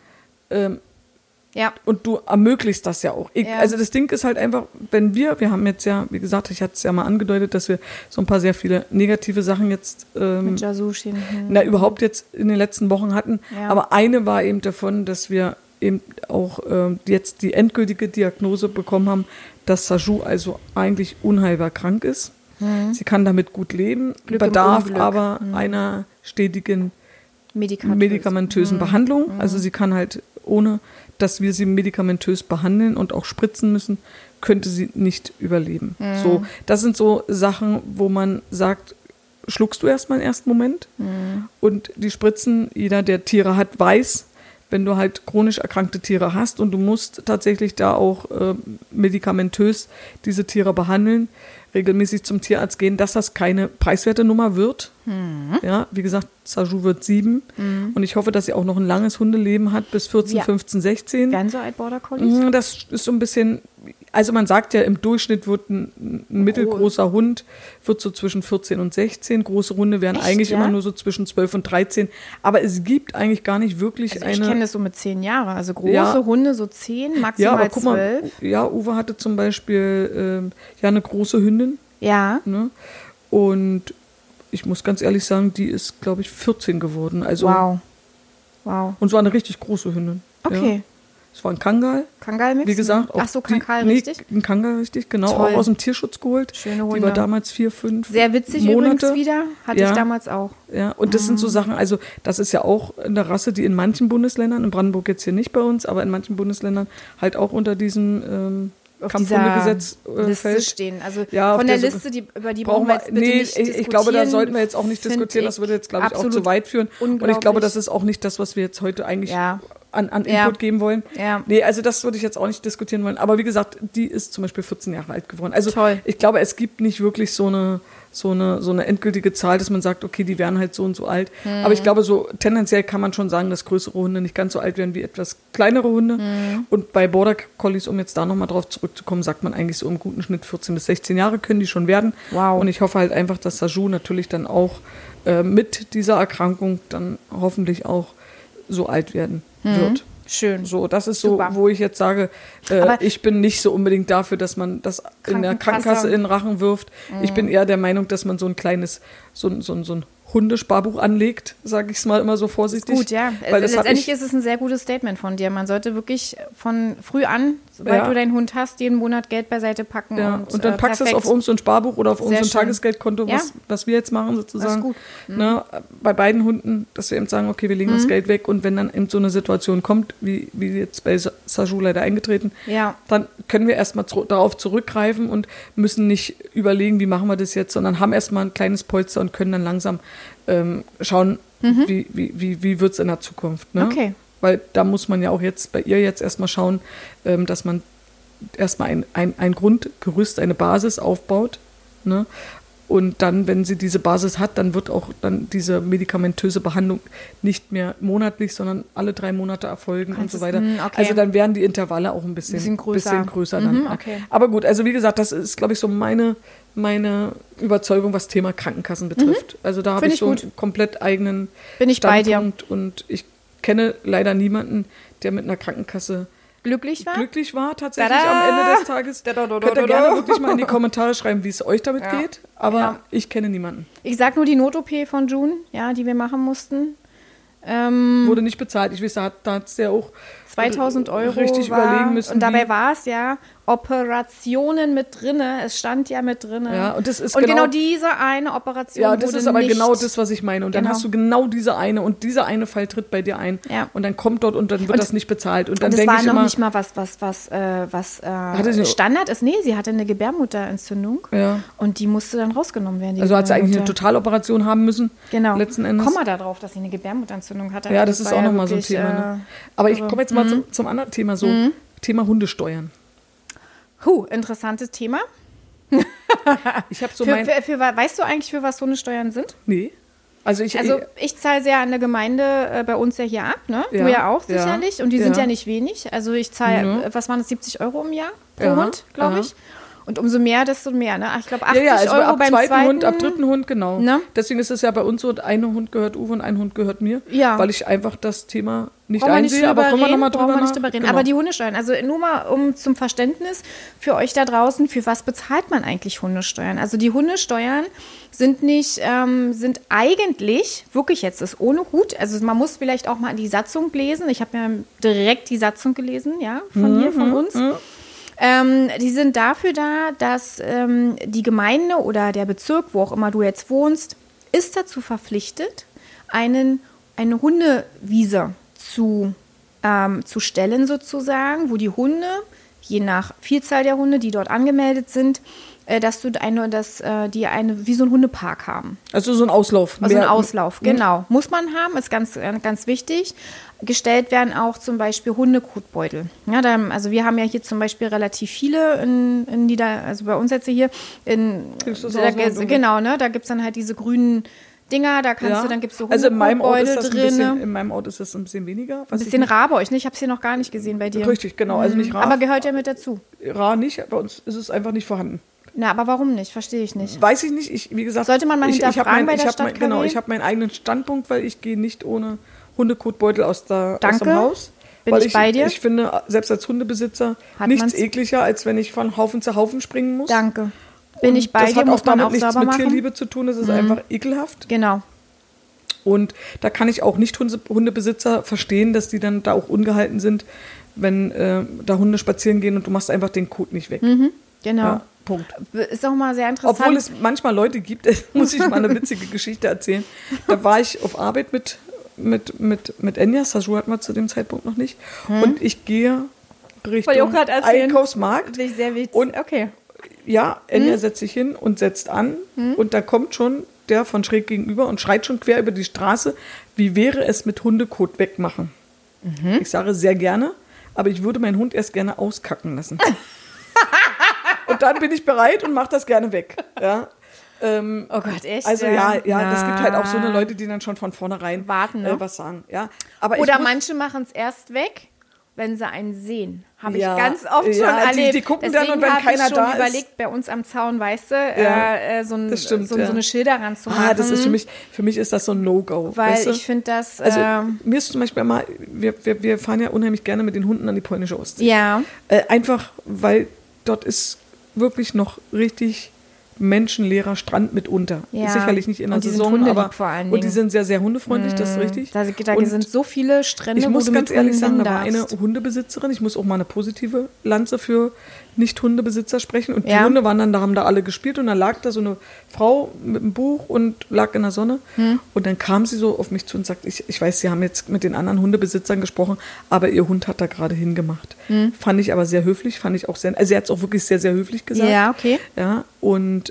A: und du ermöglichst das ja auch. Also das Ding ist halt einfach, wenn wir haben jetzt ja, wie gesagt, ich hatte es ja mal angedeutet, dass wir so ein paar sehr viele negative Sachen jetzt
B: mit Jasushi.
A: Überhaupt jetzt in den letzten Wochen hatten. Ja. Aber eine war eben davon, dass wir eben auch jetzt die endgültige Diagnose bekommen haben, dass Saju also eigentlich unheilbar krank ist. Sie kann damit gut leben, bedarf aber einer stetigen medikamentösen Behandlung. Also sie kann halt, ohne dass wir sie medikamentös behandeln und auch spritzen müssen, könnte sie nicht überleben. So, das sind so Sachen, wo man sagt, schluckst du erstmal im ersten Moment. Und die Spritzen, jeder, der Tiere hat, weiß, wenn du halt chronisch erkrankte Tiere hast und du musst tatsächlich da auch medikamentös diese Tiere behandeln, regelmäßig zum Tierarzt gehen, dass das keine preiswerte Nummer wird. Ja, wie gesagt, Saju wird 7 und ich hoffe, dass sie auch noch ein langes Hundeleben hat bis 14, 15, 16.
B: Werden so alt Border Collies?
A: Das ist so ein bisschen, also man sagt ja, im Durchschnitt wird ein mittelgroßer Hund wird so zwischen 14 und 16. Große Hunde wären eigentlich immer nur so zwischen 12 und 13. Aber es gibt eigentlich gar nicht wirklich
B: ich kenne das so mit 10 Jahren. Also große Hunde so 10, maximal 12.
A: Uwe hatte zum Beispiel eine große Hündin.
B: Ja.
A: Ne? Und ich muss ganz ehrlich sagen, die ist, glaube ich, 14 geworden. Also,
B: wow. Wow.
A: Und es war eine richtig große Hündin.
B: Okay.
A: Ja. Es war ein Kangal.
B: Kangal-Mix?
A: Wie gesagt.
B: Ach so, Kangal, richtig?
A: Ein Kangal, richtig, genau.
B: Toll.
A: Auch aus dem Tierschutz geholt.
B: Schöne Hunde.
A: Die war damals 4, 5
B: Sehr witzig
A: Monate.
B: übrigens wieder. Hatte ich damals auch.
A: Ja, und das sind so Sachen, also das ist ja auch eine Rasse, die in manchen Bundesländern, in Brandenburg jetzt hier nicht bei uns, aber in manchen Bundesländern halt auch unter diesem Kampfhundegesetz
B: Liste stehen. Also
A: ja,
B: von der Liste, über die brauchen wir jetzt bitte nicht diskutieren.
A: Ich glaube, da sollten wir jetzt auch nicht diskutieren. Das würde jetzt, glaube ich, auch zu weit führen. Und ich glaube, das ist auch nicht das, was wir jetzt heute eigentlich an Input geben wollen.
B: Ja.
A: Nee, also das würde ich jetzt auch nicht diskutieren wollen. Aber wie gesagt, die ist zum Beispiel 14 Jahre alt geworden. Also
B: toll.
A: Ich glaube, es gibt nicht wirklich so eine endgültige Zahl, dass man sagt, okay, die werden halt so und so alt. Aber ich glaube, so tendenziell kann man schon sagen, dass größere Hunde nicht ganz so alt werden wie etwas kleinere Hunde. Und bei Border Collies, um jetzt da nochmal drauf zurückzukommen, sagt man eigentlich so im guten Schnitt 14 bis 16 Jahre können die schon werden.
B: Wow.
A: Und ich hoffe halt einfach, dass Saju natürlich dann auch mit dieser Erkrankung dann hoffentlich auch so alt werden wird.
B: Schön.
A: So, das ist so, wo ich jetzt sage, ich bin nicht so unbedingt dafür, dass man das in der Krankenkasse in den Rachen wirft. Ich bin eher der Meinung, dass man so ein kleines, so ein Hundesparbuch anlegt, sage ich es mal immer so vorsichtig.
B: Gut, ja.
A: Weil
B: letztendlich ist es ein sehr gutes Statement von dir. Man sollte wirklich von früh an, sobald du deinen Hund hast, jeden Monat Geld beiseite packen.
A: Ja. Und dann packst du es auf uns so ein Sparbuch oder auf unser Tagesgeldkonto, was wir jetzt machen sozusagen.
B: Das ist gut.
A: Ne, bei beiden Hunden, dass wir eben sagen, okay, wir legen das Geld weg und wenn dann eben so eine Situation kommt, wie jetzt bei Saju leider eingetreten, dann können wir erstmal darauf zurückgreifen und müssen nicht überlegen, wie machen wir das jetzt, sondern haben erstmal ein kleines Polster und können dann langsam schauen, wie wird es in der Zukunft. Ne?
B: Okay.
A: Weil da muss man ja auch jetzt bei ihr jetzt erstmal schauen, dass man erstmal ein Grundgerüst, eine Basis aufbaut. Ne? Und dann, wenn sie diese Basis hat, dann wird auch dann diese medikamentöse Behandlung nicht mehr monatlich, sondern alle 3 Monate erfolgen und so weiter.
B: Okay.
A: Also dann werden die Intervalle auch ein bisschen größer dann.
B: Okay.
A: Aber gut, also wie gesagt, das ist, glaube ich, so meine Überzeugung, was Thema Krankenkassen betrifft. Also da habe ich so einen komplett eigenen Standpunkt und ich kenne leider niemanden, der mit einer Krankenkasse glücklich war tatsächlich am Ende des Tages. Könnt ihr gerne wirklich mal in die Kommentare schreiben, wie es euch damit geht. Aber ich kenne niemanden.
B: Ich sag nur die Not-OP von June, die wir machen mussten.
A: Wurde nicht bezahlt. Ich weiß, da hat es ja auch
B: 2.000 Euro
A: richtig überlegen müssen.
B: Und dabei war es Operationen mit drinne. Es stand ja mit drinne.
A: Ja, und das ist
B: genau diese eine Operation.
A: Ja, das ist aber genau das, was ich meine. Und dann hast du genau diese eine und dieser eine Fall tritt bei dir ein.
B: Ja.
A: Und dann kommt dort und dann wird das nicht bezahlt. Und dann
B: das
A: denke
B: war
A: ich
B: noch
A: immer,
B: nicht mal was Standard ist. Nee, sie hatte eine Gebärmutterentzündung.
A: Ja.
B: Und die musste dann rausgenommen werden.
A: Also hat sie eigentlich eine Totaloperation haben müssen.
B: Genau.
A: Letzten Endes.
B: Komm mal da drauf, dass sie eine Gebärmutterentzündung hatte.
A: Ja, das ist auch nochmal so ein Thema. Ne? Aber ich komme jetzt mal zum anderen Thema, Thema Hundesteuern.
B: Interessantes Thema.
A: Ich habe so
B: weißt du eigentlich, für was Hundesteuern sind?
A: Nee. Also ich
B: zahle sehr an der Gemeinde bei uns ja hier ab, ne?
A: Ja,
B: du ja auch sicherlich. Und die sind
A: ja
B: ja nicht wenig. Also ich zahle, was waren das, 70 Euro im Jahr pro Hund, glaube ich. Und umso mehr, desto mehr, ne? Ich glaube 80
A: also
B: Euro
A: ab
B: beim
A: zweiten Hund, ab dritten Hund, genau.
B: Ne?
A: Deswegen ist es ja bei uns so, ein Hund gehört Uwe und ein Hund gehört mir.
B: Ja.
A: Weil ich einfach das Thema nicht einsehe, aber kommen wir nochmal drüber
B: reden. Genau. Aber die Hundesteuern, also nur mal zum Verständnis für euch da draußen, für was bezahlt man eigentlich Hundesteuern? Also die Hundesteuern sind eigentlich, wirklich jetzt ist ohne Hut, also man muss vielleicht auch mal die Satzung lesen. Ich habe ja direkt die Satzung gelesen, von uns. Die sind dafür da, dass die Gemeinde oder der Bezirk, wo auch immer du jetzt wohnst, ist dazu verpflichtet, eine Hundewiese zu stellen sozusagen, wo die Hunde, je nach Vielzahl der Hunde, die dort angemeldet sind, dass die wie so einen Hundepark haben.
A: Also so ein Auslauf.
B: Also ein Auslauf, genau. Muss man haben, ist ganz, ganz wichtig. Gestellt werden auch zum Beispiel Hundekotbeutel. Ja, also wir haben ja hier zum Beispiel relativ viele also bei uns jetzt hier genau, ne? Da gibt es dann halt diese grünen Dinger, da kannst du, dann gibt es so Hundekotbeutel drin.
A: In meinem Ort ist das ein bisschen weniger.
B: Ein bisschen rar bei euch, ne? Ich habe es hier noch gar nicht gesehen bei dir.
A: Richtig, genau, also nicht rar.
B: Aber gehört ja mit dazu.
A: Rar nicht, bei uns ist es einfach nicht vorhanden.
B: Na, aber warum nicht? Verstehe ich nicht.
A: Weiß ich nicht. Wie gesagt,
B: sollte man mal hinterfragen bei der Stadt KW?
A: Genau, ich habe meinen eigenen Standpunkt, weil ich gehe nicht ohne Hundekotbeutel aus dem Haus.
B: Bin ich bei dir?
A: Ich finde, selbst als Hundebesitzer nichts ekliger, als wenn ich von Haufen zu Haufen springen muss.
B: Danke. Bin ich bei dir, muss man auch sauber machen.
A: Das hat auch damit nichts mit Tierliebe zu tun, das ist einfach ekelhaft.
B: Genau.
A: Und da kann ich auch nicht Hundebesitzer verstehen, dass die dann da auch ungehalten sind, wenn da Hunde spazieren gehen und du machst einfach den Kot nicht weg.
B: Genau.
A: Ja, Punkt.
B: Ist auch mal sehr interessant.
A: Obwohl es manchmal Leute gibt, muss ich mal eine witzige Geschichte erzählen. Da war ich auf Arbeit mit Enya, Saju hatten wir zu dem Zeitpunkt noch nicht. Und ich gehe Richtung Einkaufsmarkt.
B: Sehr witzig.
A: Und
B: okay.
A: ja, Enya setzt sich hin und setzt an. Und da kommt schon der von schräg gegenüber und schreit schon quer über die Straße, wie wäre es mit Hundekot wegmachen? Ich sage sehr gerne, aber ich würde meinen Hund erst gerne auskacken lassen. Und dann bin ich bereit und mache das gerne weg. Ja.
B: Oh Gott, echt?
A: Also ja, das gibt halt auch so eine Leute, die dann schon von vornherein
B: warten, ne?
A: Was sagen. Ja. Aber
B: oder manche machen es erst weg, wenn sie einen sehen. Habe ich ganz oft schon erlebt.
A: Die gucken dann und wenn keiner da ist.
B: Ich habe überlegt, bei uns am Zaun, weißt du, so eine Schilder ranzumachen.
A: Das ist für mich ist das so ein No-Go.
B: Weil
A: weißt du?
B: ich finde das...
A: Also mir ist zum Beispiel immer, wir fahren ja unheimlich gerne mit den Hunden an die polnische Ostsee.
B: Ja.
A: Einfach, weil dort ist wirklich noch richtig menschenleerer Strand mitunter.
B: Ja.
A: Sicherlich nicht in der Saison, aber
B: vor allen Dingen.
A: Und die sind sehr, sehr hundefreundlich, das ist richtig.
B: Da sind so viele Strände,
A: ich muss ganz ehrlich sagen, da war eine
B: darfst.
A: Hundebesitzerin, ich muss auch mal eine positive Lanze für Nicht-Hundebesitzer sprechen. Und die Hunde waren dann, da haben da alle gespielt und dann lag da so eine Frau mit einem Buch und lag in der Sonne. Und dann kam sie so auf mich zu und sagt, ich weiß, Sie haben jetzt mit den anderen Hundebesitzern gesprochen, aber Ihr Hund hat da gerade hingemacht. Fand ich aber sehr höflich, also sie hat es auch wirklich sehr, sehr höflich gesagt.
B: Ja, okay.
A: Ja, und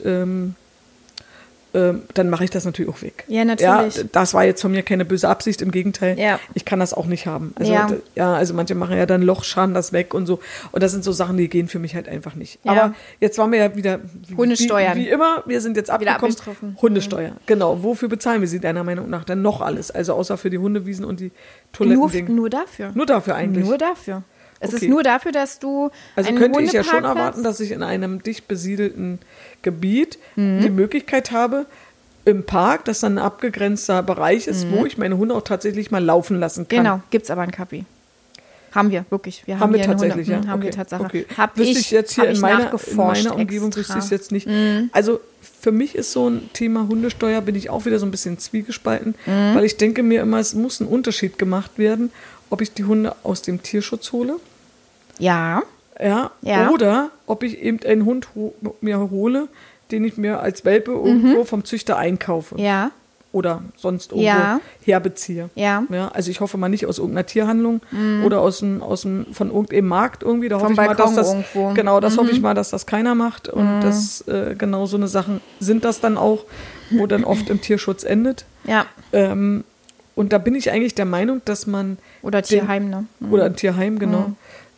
A: dann mache ich das natürlich auch weg.
B: Ja, natürlich.
A: Ja, das war jetzt von mir keine böse Absicht, im Gegenteil.
B: Ja.
A: Ich kann das auch nicht haben. Also, also manche machen ja dann Loch, scharen das weg und so. Und das sind so Sachen, die gehen für mich halt einfach nicht.
B: Ja.
A: Aber jetzt waren wir ja wieder
B: Hundesteuern.
A: Wie immer, wir sind jetzt abgekommen.
B: abgestriffen.
A: Hundesteuer, genau. Wofür bezahlen wir sie deiner Meinung nach dann noch alles? Also außer für die Hundewiesen und die Toiletten.
B: Nur dafür.
A: Nur dafür eigentlich?
B: Nur dafür. Es
A: Okay.
B: ist nur dafür, dass du
A: Also
B: einen
A: könnte ich ja schon
B: Hundeparkplatz-
A: erwarten, dass ich in einem dicht besiedelten Gebiet die Möglichkeit habe, im Park, dass dann ein abgegrenzter Bereich ist, wo ich meine Hunde auch tatsächlich mal laufen lassen kann.
B: Genau, gibt's aber einen Kapi. Haben wir, wirklich. Wir
A: Haben wir
B: hier eine
A: tatsächlich,
B: Hunde,
A: ja.
B: Haben
A: Okay.
B: wir Tatsache.
A: Okay.
B: Hab
A: Wüsste ich jetzt hier
B: hab
A: in
B: ich
A: meiner
B: nachgeforscht
A: Umgebung,
B: extra.
A: wüsste ich es jetzt nicht. Also für mich ist so ein Thema Hundesteuer, bin ich auch wieder so ein bisschen zwiegespalten, weil ich denke mir immer, es muss ein Unterschied gemacht werden, ob ich die Hunde aus dem Tierschutz hole.
B: Ja.
A: Ja.
B: Ja.
A: Oder ob ich eben einen Hund mir hole, den ich mir als Welpe irgendwo vom Züchter einkaufe.
B: Ja.
A: Oder sonst irgendwo herbeziehe.
B: Ja.
A: Ja. Also ich hoffe mal nicht aus irgendeiner Tierhandlung oder von irgendeinem Markt irgendwie. Da hoffe ich mal, dass das
B: irgendwo.
A: genau, das hoffe ich mal, dass das keiner macht. Und das genau so eine Sachen sind das dann auch, wo dann oft im Tierschutz endet.
B: Ja.
A: Und da bin ich eigentlich der Meinung, dass man
B: Oder Tierheim, ne?
A: oder ein Tierheim, genau.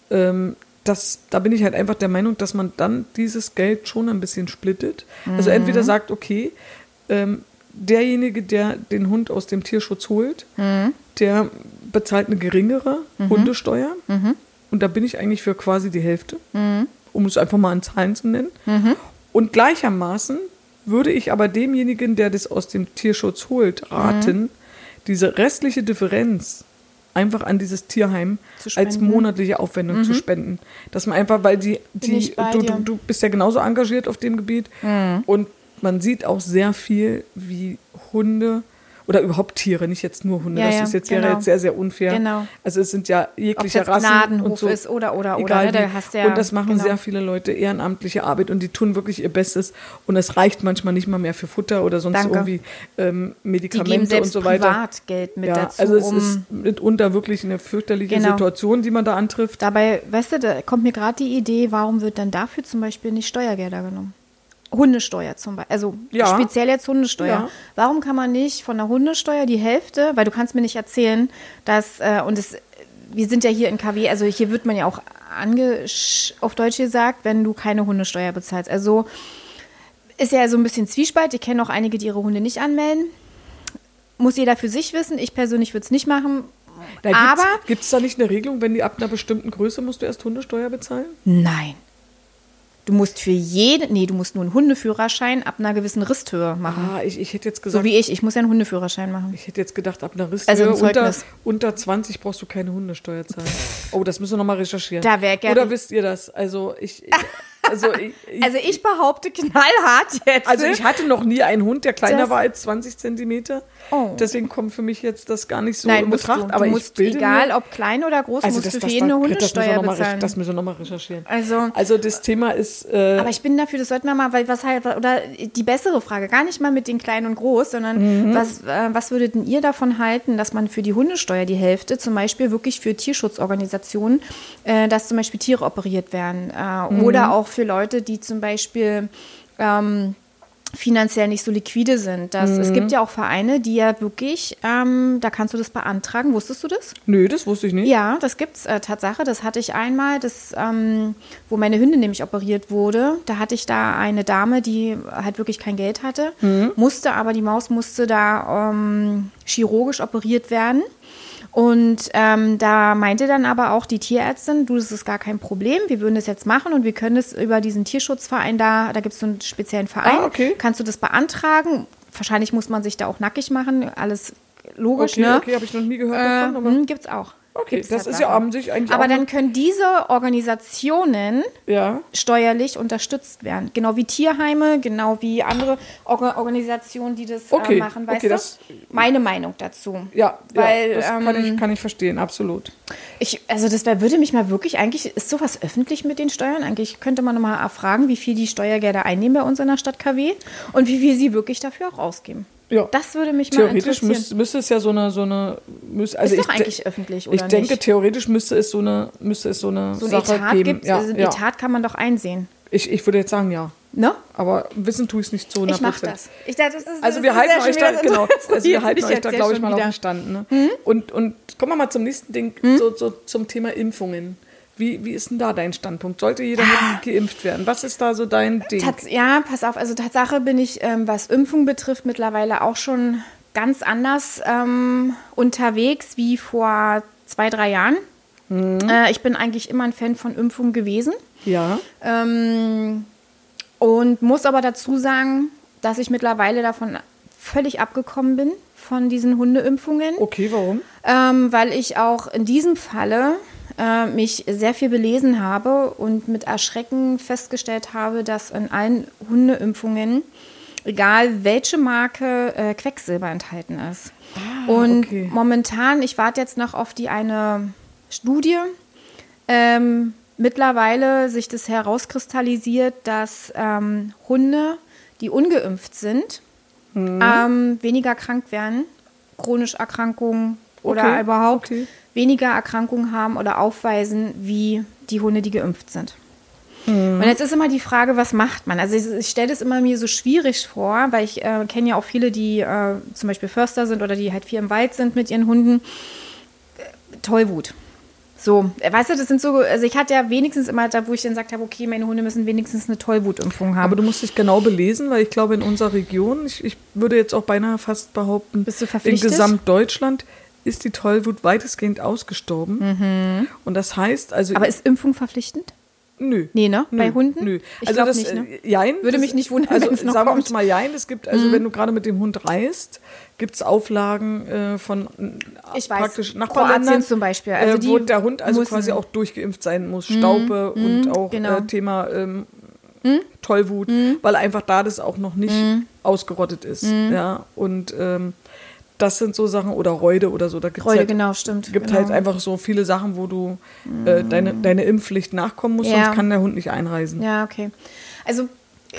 A: Da bin ich halt einfach der Meinung, dass man dann dieses Geld schon ein bisschen splittet. Also entweder sagt, okay, derjenige, der den Hund aus dem Tierschutz holt, der bezahlt eine geringere Hundesteuer. Und da bin ich eigentlich für quasi die Hälfte, um es einfach mal in Zahlen zu nennen. Und gleichermaßen würde ich aber demjenigen, der das aus dem Tierschutz holt, raten, diese restliche Differenz einfach an dieses Tierheim als monatliche Aufwendung zu spenden. Dass man einfach, weil du bist ja genauso engagiert auf dem Gebiet und man sieht auch sehr viel, wie Hunde oder überhaupt Tiere, nicht jetzt nur Hunde, wäre jetzt sehr, sehr unfair.
B: Genau.
A: Also es sind ja jeglicher
B: Ob es
A: Rassen
B: Gnadenhof
A: und so.
B: ist oder,
A: Egal
B: ne, da hast du ja,
A: und das machen sehr viele Leute ehrenamtliche Arbeit und die tun wirklich ihr Bestes und es reicht manchmal nicht mal mehr für Futter oder sonst irgendwie Medikamente
B: die geben selbst
A: und so weiter.
B: Privatgeld mit dazu.
A: Also es ist mitunter wirklich eine fürchterliche Situation, die man da antrifft.
B: Dabei, weißt du, da kommt mir gerade die Idee, warum wird dann dafür zum Beispiel nicht Steuergelder genommen? Hundesteuer zum Beispiel, also speziell jetzt Hundesteuer. Ja. Warum kann man nicht von der Hundesteuer die Hälfte, weil du kannst mir nicht erzählen, dass, wir sind ja hier in KW, also hier wird man ja auch auf Deutsch gesagt, wenn du keine Hundesteuer bezahlst. Also ist ja so ein bisschen Zwiespalt. Ich kenne auch einige, die ihre Hunde nicht anmelden. Muss jeder für sich wissen. Ich persönlich würde es nicht machen. Aber
A: gibt es da nicht eine Regelung, wenn die ab einer bestimmten Größe musst du erst Hundesteuer bezahlen?
B: Nein. Du musst du musst nur einen Hundeführerschein ab einer gewissen Risthöhe machen.
A: Ich hätte jetzt gesagt...
B: So wie ich muss ja einen Hundeführerschein machen.
A: Ich hätte jetzt gedacht, ab einer Risthöhe unter 20 brauchst du keine Hundesteuer zahlen. Oh, das müssen wir nochmal recherchieren.
B: Da wäre gerne...
A: Oder wisst ihr das? Also Also
B: ich behaupte knallhart jetzt.
A: Also ich hatte noch nie einen Hund, der kleiner
B: Das-
A: war als 20 Zentimeter.
B: Oh.
A: Deswegen kommt für mich jetzt das gar nicht so
B: Nein,
A: in
B: musst
A: Betracht.
B: du.
A: Aber
B: Du
A: ich
B: musst,
A: bilde
B: egal
A: mir,
B: ob klein oder groß,
A: also
B: musst du für jeden eine Hundesteuer bezahlen.
A: Das müssen wir nochmal recherchieren.
B: Also
A: das Thema ist...
B: aber ich bin dafür, das sollten wir mal, weil was halt, oder die bessere Frage, gar nicht mal mit den klein und groß, sondern was würdet denn ihr davon halten, dass man für die Hundesteuer die Hälfte, zum Beispiel wirklich für Tierschutzorganisationen, dass zum Beispiel Tiere operiert werden oder auch für Leute, die zum Beispiel finanziell nicht so liquide sind. Es gibt ja auch Vereine, die ja wirklich, da kannst du das beantragen. Wusstest du das?
A: Nö, das wusste ich nicht.
B: Ja, das gibt's Tatsache. Das hatte ich einmal, wo meine Hündin nämlich operiert wurde. Da hatte ich da eine Dame, die halt wirklich kein Geld hatte, die Maus musste da chirurgisch operiert werden. Und da meinte dann aber auch die Tierärztin, du, das ist gar kein Problem, wir würden das jetzt machen und wir können es über diesen Tierschutzverein da gibt es so einen speziellen Verein,
A: okay.
B: Kannst du das beantragen? Wahrscheinlich muss man sich da auch nackig machen, alles logisch,
A: Okay,
B: ne?
A: okay, habe ich noch nie gehört davon. Aber
B: Gibt's auch.
A: okay,
B: Gibt's
A: das ist
B: Tatsache.
A: ja an sich eigentlich
B: Aber
A: auch
B: dann können diese Organisationen
A: ja.
B: steuerlich unterstützt werden. Genau wie Tierheime, genau wie andere Organisationen, die das
A: Okay,
B: machen, weißt
A: okay,
B: du?
A: das-
B: Meine Meinung dazu.
A: Ja,
B: Weil,
A: das kann ich verstehen, absolut.
B: Würde mich mal wirklich, eigentlich, ist sowas öffentlich mit den Steuern? Eigentlich könnte man nochmal erfragen, wie viel die Steuergelder einnehmen bei uns in der Stadt KW und wie viel sie wirklich dafür auch ausgeben.
A: Ja.
B: Das würde mich mal
A: Theoretisch
B: interessieren.
A: müsste es ja so eine also
B: Ist
A: ich
B: doch eigentlich öffentlich, oder
A: ich denke,
B: nicht?
A: theoretisch müsste es so eine
B: So ein
A: Sache
B: Etat
A: geben.
B: gibt
A: Ja,
B: also ein
A: ja.
B: Etat kann man doch einsehen.
A: Ich würde jetzt sagen, ja.
B: Ne?
A: Aber wissen tue ich es nicht zu 100%.
B: Ich mache das. Ich dachte, das ist,
A: Also
B: das
A: wir
B: ist
A: halten
B: ja
A: euch
B: schon
A: da,
B: wieder
A: genau,
B: so-
A: also wir halten
B: Ich
A: euch da,
B: erzähl
A: glaube ich,
B: schon
A: mal auf
B: wieder.
A: den Stand. Ne? Und kommen wir mal zum nächsten Ding, so zum Thema Impfungen. Wie ist denn da dein Standpunkt? Sollte jeder geimpft werden? Was ist da so dein Ding?
B: Ja, pass auf. Also Tatsache bin ich, was Impfung betrifft, mittlerweile auch schon ganz anders unterwegs wie vor 2-3 Jahren. Ich bin eigentlich immer ein Fan von Impfung gewesen.
A: Ja.
B: Und muss aber dazu sagen, dass ich mittlerweile davon völlig abgekommen bin, von diesen Hundeimpfungen.
A: Okay, warum?
B: Weil ich auch in diesem Falle mich sehr viel belesen habe und mit Erschrecken festgestellt habe, dass in allen Hundeimpfungen, egal welche Marke, Quecksilber enthalten ist. Und
A: okay.
B: momentan, ich warte jetzt noch auf eine Studie, mittlerweile sich das herauskristallisiert, dass Hunde, die ungeimpft sind, weniger krank werden, chronische Erkrankungen oder
A: Okay,
B: überhaupt
A: okay.
B: weniger Erkrankungen haben oder aufweisen, wie die Hunde, die geimpft sind. Und jetzt ist immer die Frage, was macht man? Also ich stelle das immer mir so schwierig vor, weil ich kenne ja auch viele, die zum Beispiel Förster sind oder die halt viel im Wald sind mit ihren Hunden. Tollwut. So, weißt du, das sind so, also ich hatte ja wenigstens immer da, wo ich dann gesagt habe, okay, meine Hunde müssen wenigstens eine Tollwutimpfung haben.
A: Aber du musst dich genau belesen, weil ich glaube, in unserer Region, ich würde jetzt auch beinahe fast behaupten,
B: Bist du
A: in
B: verpflichtet?
A: Gesamtdeutschland ist die Tollwut weitestgehend ausgestorben. Und das heißt, also...
B: Aber ist Impfung verpflichtend?
A: Nö.
B: Nee, ne? Bei Hunden?
A: Nö.
B: Ich
A: Also
B: glaub
A: das,
B: nicht, ne?
A: Jein.
B: Würde mich nicht wundern,
A: also
B: wenn's noch
A: sagen wir uns
B: kommt.
A: mal jein. Es gibt, also wenn du gerade mit dem Hund reist, gibt es Auflagen von
B: Ich weiß.
A: praktisch
B: Kroatien
A: Nachbarländern,
B: zum Beispiel. Also die
A: wo der Hund also
B: müssen-
A: quasi auch durchgeimpft sein muss. Staupe und auch
B: genau.
A: Thema Tollwut, weil einfach da das auch noch nicht ausgerottet ist. Ja, und das sind so Sachen, oder Räude oder so. Da gibt's
B: Freude,
A: halt,
B: genau, stimmt.
A: gibt
B: genau.
A: halt einfach so viele Sachen, wo du deine Impfpflicht nachkommen musst,
B: Ja.
A: sonst kann der Hund nicht einreisen.
B: Ja, okay. Also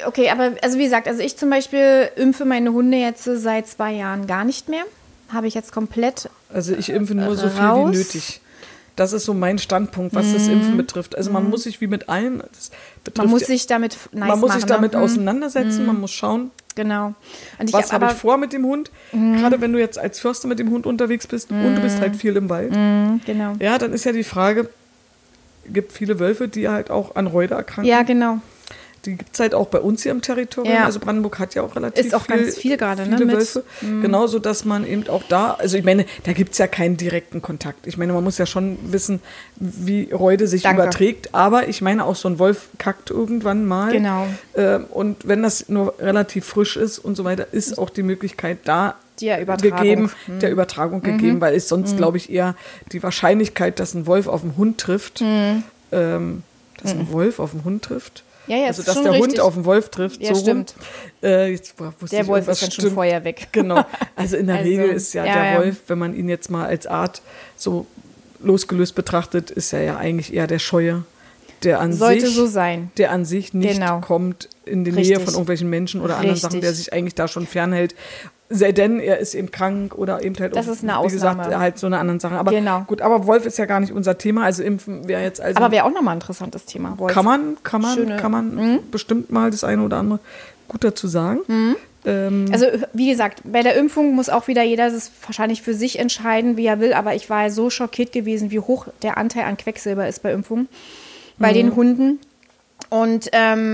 B: wie gesagt, also ich zum Beispiel impfe meine Hunde jetzt seit 2 Jahren gar nicht mehr. Habe ich jetzt komplett
A: Also ich impfe nur so viel
B: raus.
A: wie nötig. Das ist so mein Standpunkt, was das Impfen betrifft. Also man muss sich wie mit allem, das betrifft,
B: Man muss sich damit
A: man muss sich damit
B: ne?
A: auseinandersetzen, man muss schauen,
B: Genau. Und
A: was habe ich vor mit dem Hund. Gerade wenn du jetzt als Förster mit dem Hund unterwegs bist und du bist halt viel im Wald.
B: Genau.
A: Ja, dann ist ja die Frage, gibt viele Wölfe, die halt auch an Räude erkranken.
B: Ja, genau.
A: Die gibt es halt auch bei uns hier im Territorium.
B: Ja.
A: Also Brandenburg hat ja auch relativ
B: Ist auch ganz viel gerade, ne,
A: viele
B: mit-
A: Wölfe. Genauso, dass man eben auch da, also ich meine, da gibt es ja keinen direkten Kontakt. Ich meine, man muss ja schon wissen, wie Räude sich
B: Danke.
A: überträgt. Aber ich meine, auch so ein Wolf kackt irgendwann mal.
B: Genau.
A: Und wenn das nur relativ frisch ist und so weiter, ist auch die Möglichkeit da
B: Der Übertragung.
A: gegeben, der Übertragung gegeben, weil es sonst, glaube ich, eher die Wahrscheinlichkeit, dass ein Wolf auf einen Hund trifft, dass ein Wolf auf einen Hund trifft,
B: Ja, ja,
A: also
B: ist
A: dass
B: schon
A: der
B: richtig.
A: Hund auf den Wolf trifft.
B: Ja,
A: so
B: stimmt.
A: Jetzt wusste
B: Der
A: ich,
B: Wolf
A: was
B: ist dann schon
A: stimmt.
B: vorher weg.
A: Genau. Also in der
B: Also,
A: Regel ist ja,
B: ja,
A: der
B: ja.
A: Wolf, wenn man ihn jetzt mal als Art so losgelöst betrachtet, ist er ja eigentlich eher der Scheue, der an
B: Sollte
A: sich,
B: so sein.
A: der an sich nicht
B: Genau.
A: kommt in die
B: Richtig.
A: Nähe von irgendwelchen Menschen oder anderen Sachen,
B: Richtig.
A: der sich eigentlich da schon fernhält. Sei denn, er ist eben krank oder eben halt
B: Das
A: auch,
B: ist eine
A: wie gesagt,
B: Ausnahme.
A: halt so eine anderen Sache. Aber
B: Genau.
A: gut, aber Wolf ist ja gar nicht unser Thema. Also Impfen wäre jetzt also.
B: Aber wäre auch nochmal ein interessantes Thema. Wolf.
A: Kann man
B: Schöne-
A: bestimmt mal das eine oder andere gut dazu sagen.
B: Also wie gesagt, bei der Impfung muss auch wieder jeder das wahrscheinlich für sich entscheiden, wie er will. Aber ich war so schockiert gewesen, wie hoch der Anteil an Quecksilber ist bei Impfungen, bei den Hunden. Und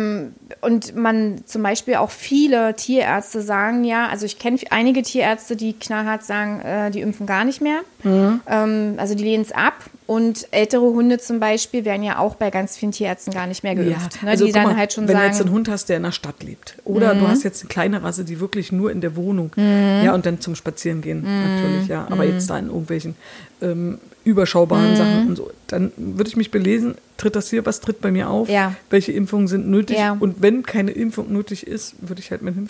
B: man zum Beispiel auch viele Tierärzte sagen ja, also ich kenne einige Tierärzte, die knallhart sagen, die impfen gar nicht mehr. Also die lehnen es ab. Und ältere Hunde zum Beispiel werden ja auch bei ganz vielen Tierärzten gar nicht mehr geimpft. Ne?
A: also
B: Die
A: guck
B: dann
A: mal,
B: halt schon
A: wenn
B: sagen,
A: du jetzt einen Hund hast, der in der Stadt lebt, oder du hast jetzt eine kleine Rasse, die wirklich nur in der Wohnung, ja, und dann zum Spazierengehen natürlich, ja, aber jetzt da in irgendwelchen überschaubaren Sachen und so, dann würde ich mich belesen, was tritt bei mir auf,
B: Ja.
A: welche Impfungen sind nötig,
B: Ja.
A: und wenn keine Impfung nötig ist, würde ich halt meinen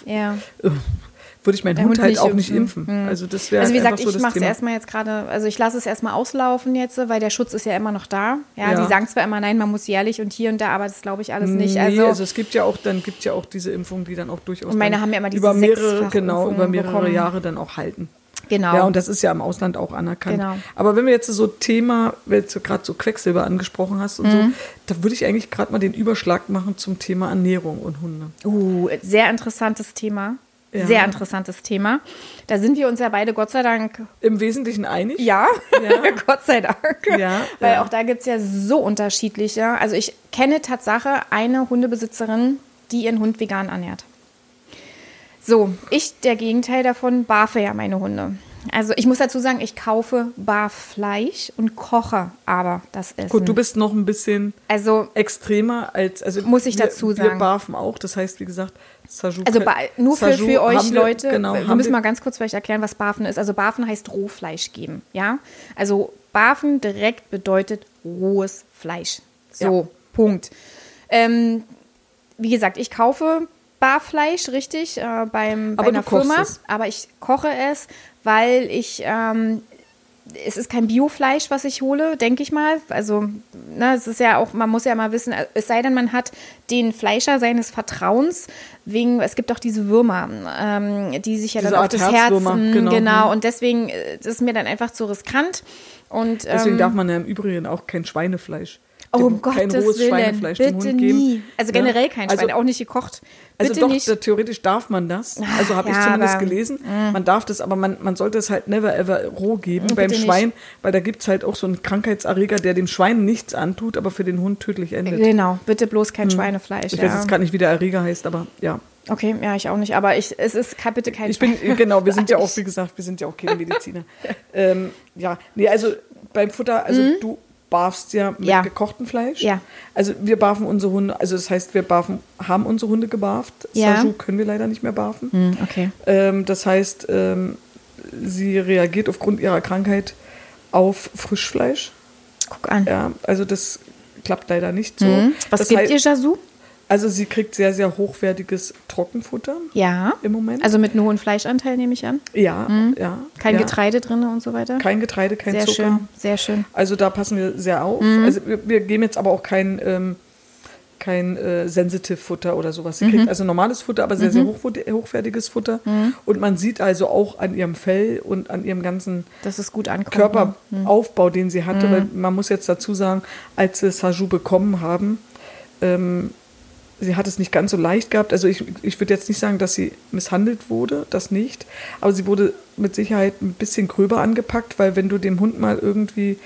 B: Der
A: Hund
B: Hund
A: halt
B: nicht
A: auch nicht
B: impfen.
A: impfen. Also das wäre
B: Also wie
A: einfach
B: gesagt,
A: so
B: ich
A: das
B: mache es
A: Thema.
B: erstmal jetzt gerade, also ich lasse es erstmal auslaufen jetzt, weil der Schutz ist ja immer noch da. Ja,
A: Ja.
B: die sagen zwar immer, nein, man muss jährlich und hier und da, aber das glaube ich alles nicht.
A: Nee,
B: Also
A: es gibt ja auch, diese Impfungen, die dann auch durchaus
B: Und meine
A: dann
B: haben ja immer diese
A: über mehrere
B: Sechsfachimpfungen bekommen.
A: Jahre dann auch halten.
B: genau.
A: Ja, und das ist ja im Ausland auch anerkannt.
B: Genau.
A: Aber wenn wir jetzt so wenn du gerade so Quecksilber angesprochen hast und so, da würde ich eigentlich gerade mal den Überschlag machen zum Thema Ernährung und Hunde.
B: Sehr interessantes Thema.
A: Ja.
B: Sehr interessantes Thema. Da sind wir uns ja beide Gott sei Dank,
A: Im Wesentlichen einig.
B: ja,
A: Ja.
B: Gott sei Dank.
A: Ja,
B: Weil
A: ja.
B: auch da gibt es ja so unterschiedliche. Also ich kenne Tatsache eine Hundebesitzerin, die ihren Hund vegan ernährt. So, ich, der Gegenteil davon, barfe ja meine Hunde. Also ich muss dazu sagen, ich kaufe Barfleisch und koche aber das Essen.
A: Gut, du bist noch ein bisschen
B: Also
A: extremer als,
B: Muss ich dazu
A: Wir
B: sagen.
A: barfen auch, das heißt, wie gesagt, Saju.
B: Also nur für euch
A: haben wir-
B: Leute,
A: genau,
B: wir
A: haben
B: müssen
A: wir-
B: mal ganz kurz vielleicht erklären, was Barfen ist. Also Barfen heißt Rohfleisch geben, ja? Also Barfen direkt bedeutet rohes Fleisch. So,
A: Ja.
B: Punkt. Wie gesagt, ich kaufe Barfleisch, richtig, bei
A: Aber
B: einer
A: du kochst
B: Firma,
A: es.
B: aber ich koche es, weil es ist kein Biofleisch, was ich hole, denke ich mal. Also, es ist ja auch, man muss ja mal wissen, es sei denn, man hat den Fleischer seines Vertrauens, es gibt auch diese Würmer, die sich ja
A: Diese
B: dann auf
A: Art
B: das Herz,
A: Herzwürmer, genau.
B: genau, und deswegen ist es mir dann einfach zu riskant. Und,
A: Deswegen darf man ja im Übrigen auch kein Schweinefleisch.
B: um
A: kein
B: Gottes
A: rohes
B: Willen,
A: Schweinefleisch dem
B: bitte
A: Hund geben.
B: nie. Also generell kein Schwein,
A: Also-
B: auch nicht gekocht.
A: Also
B: Bitte
A: doch,
B: nicht.
A: theoretisch darf man das. Also habe ich
B: ja,
A: zumindest
B: aber-
A: gelesen. Man darf das, aber man sollte es halt never ever roh geben beim
B: nicht.
A: Schwein, weil da gibt es halt auch so einen Krankheitserreger, der dem Schwein nichts antut, aber für den Hund tödlich endet.
B: Genau, bitte bloß kein Schweinefleisch.
A: Ich
B: ja.
A: weiß jetzt gar nicht, wie der Erreger heißt, aber ja.
B: Okay, ja, ich auch nicht, aber es ist bitte kein
A: Ich bin, genau, wir sind ja auch,
B: Schwein.
A: wie gesagt, wir sind ja auch keine Mediziner. Ja, nee, also beim Futter, also du barfst ja mit
B: Ja.
A: gekochtem Fleisch.
B: Ja.
A: Also wir barfen unsere Hunde, also das heißt, haben unsere Hunde gebarft.
B: Ja.
A: Saju können wir leider nicht mehr barfen.
B: Okay.
A: Das heißt, sie reagiert aufgrund ihrer Krankheit auf Frischfleisch.
B: Guck an.
A: Ja, also das klappt leider nicht so.
B: Was
A: das
B: gibt
A: heißt,
B: ihr, Jasu?
A: Also sie kriegt sehr, sehr hochwertiges Trockenfutter
B: Ja.
A: im Moment.
B: Also mit einem hohen Fleischanteil nehme ich an.
A: ja, ja.
B: Kein
A: ja.
B: Getreide drin und so weiter.
A: Kein Getreide, kein
B: sehr
A: Zucker.
B: schön, sehr schön.
A: Also da passen wir sehr auf. Also wir geben jetzt aber auch kein Sensitive-Futter oder sowas. Sie kriegt also normales Futter, aber sehr, sehr hochwertiges Futter. Und man sieht also auch an ihrem Fell und an ihrem ganzen
B: Dass es gut ankommt.
A: Körperaufbau, den sie hatte, weil man muss jetzt dazu sagen, als wir Saju bekommen haben, sie hat es nicht ganz so leicht gehabt. Also ich würde jetzt nicht sagen, dass sie misshandelt wurde, das nicht. Aber sie wurde mit Sicherheit ein bisschen gröber angepackt, weil wenn du dem Hund mal irgendwie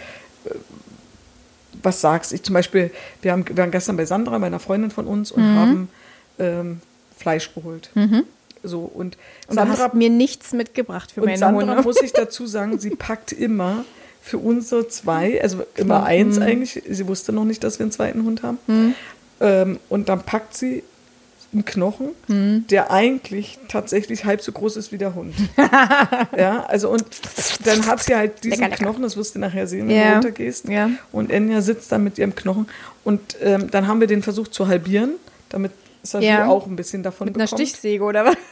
A: was sagst, zum Beispiel, wir waren gestern bei Sandra, meiner Freundin von uns, und haben Fleisch geholt. So, und
B: Und du hast mir nichts mitgebracht für
A: und
B: meine
A: Sandra,
B: Hunde.
A: muss ich dazu sagen, sie packt immer für unsere zwei, also immer eins eigentlich. Sie wusste noch nicht, dass wir einen zweiten Hund haben. Und dann packt sie einen Knochen, der eigentlich tatsächlich halb so groß ist wie der Hund. Ja, also und dann hat sie halt diesen
B: Lecker.
A: Knochen, das wirst du nachher sehen, wenn
B: Ja.
A: du runtergehst.
B: Ja.
A: Und Enya sitzt dann mit ihrem Knochen. Und dann haben wir den versucht zu halbieren. damit Saju
B: Ja.
A: auch ein bisschen davon
B: Mit einer
A: bekommt.
B: Stichsäge oder was?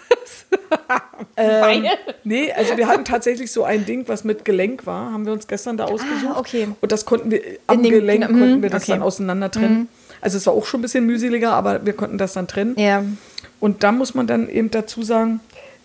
A: Nee, also wir hatten tatsächlich so ein Ding, was mit Gelenk war, haben wir uns gestern da ausgesucht.
B: okay.
A: Und das konnten wir, am
B: dem-
A: Gelenk
B: genau,
A: konnten wir das
B: okay.
A: dann auseinander trennen. Also es war auch schon ein bisschen mühseliger, aber wir konnten das dann trennen.
B: Ja.
A: Und da muss man dann eben dazu sagen,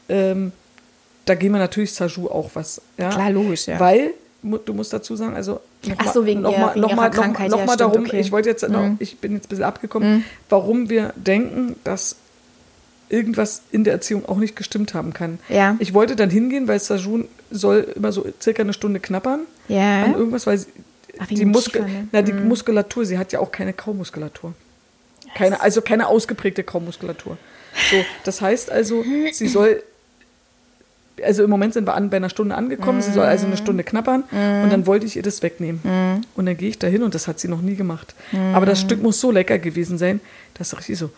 A: da geben wir natürlich Saju auch was. Ja?
B: Klar, logisch, ja.
A: Weil, du musst dazu sagen, also
B: Ach so, wegen ihrer Krankheit, ja,
A: mal
B: stimmt,
A: darum,
B: okay.
A: ich wollte jetzt, ich bin jetzt ein bisschen abgekommen, warum wir denken, dass irgendwas in der Erziehung auch nicht gestimmt haben kann.
B: Ja.
A: Ich wollte dann hingehen, weil Saju soll immer so circa eine Stunde knabbern
B: Ja.
A: an irgendwas, weil
B: Ach, wegen
A: die,
B: dem
A: Muskel,
B: Kiefer, ne?
A: na, die Muskulatur, sie hat ja auch keine Kaumuskulatur. Keine ausgeprägte Kaumuskulatur. So, das heißt also, sie soll, also im Moment sind wir bei einer Stunde angekommen, sie soll also eine Stunde knabbern und dann wollte ich ihr das wegnehmen. Und dann gehe ich da hin und das hat sie noch nie gemacht. Aber das Stück muss so lecker gewesen sein, dass richtig so.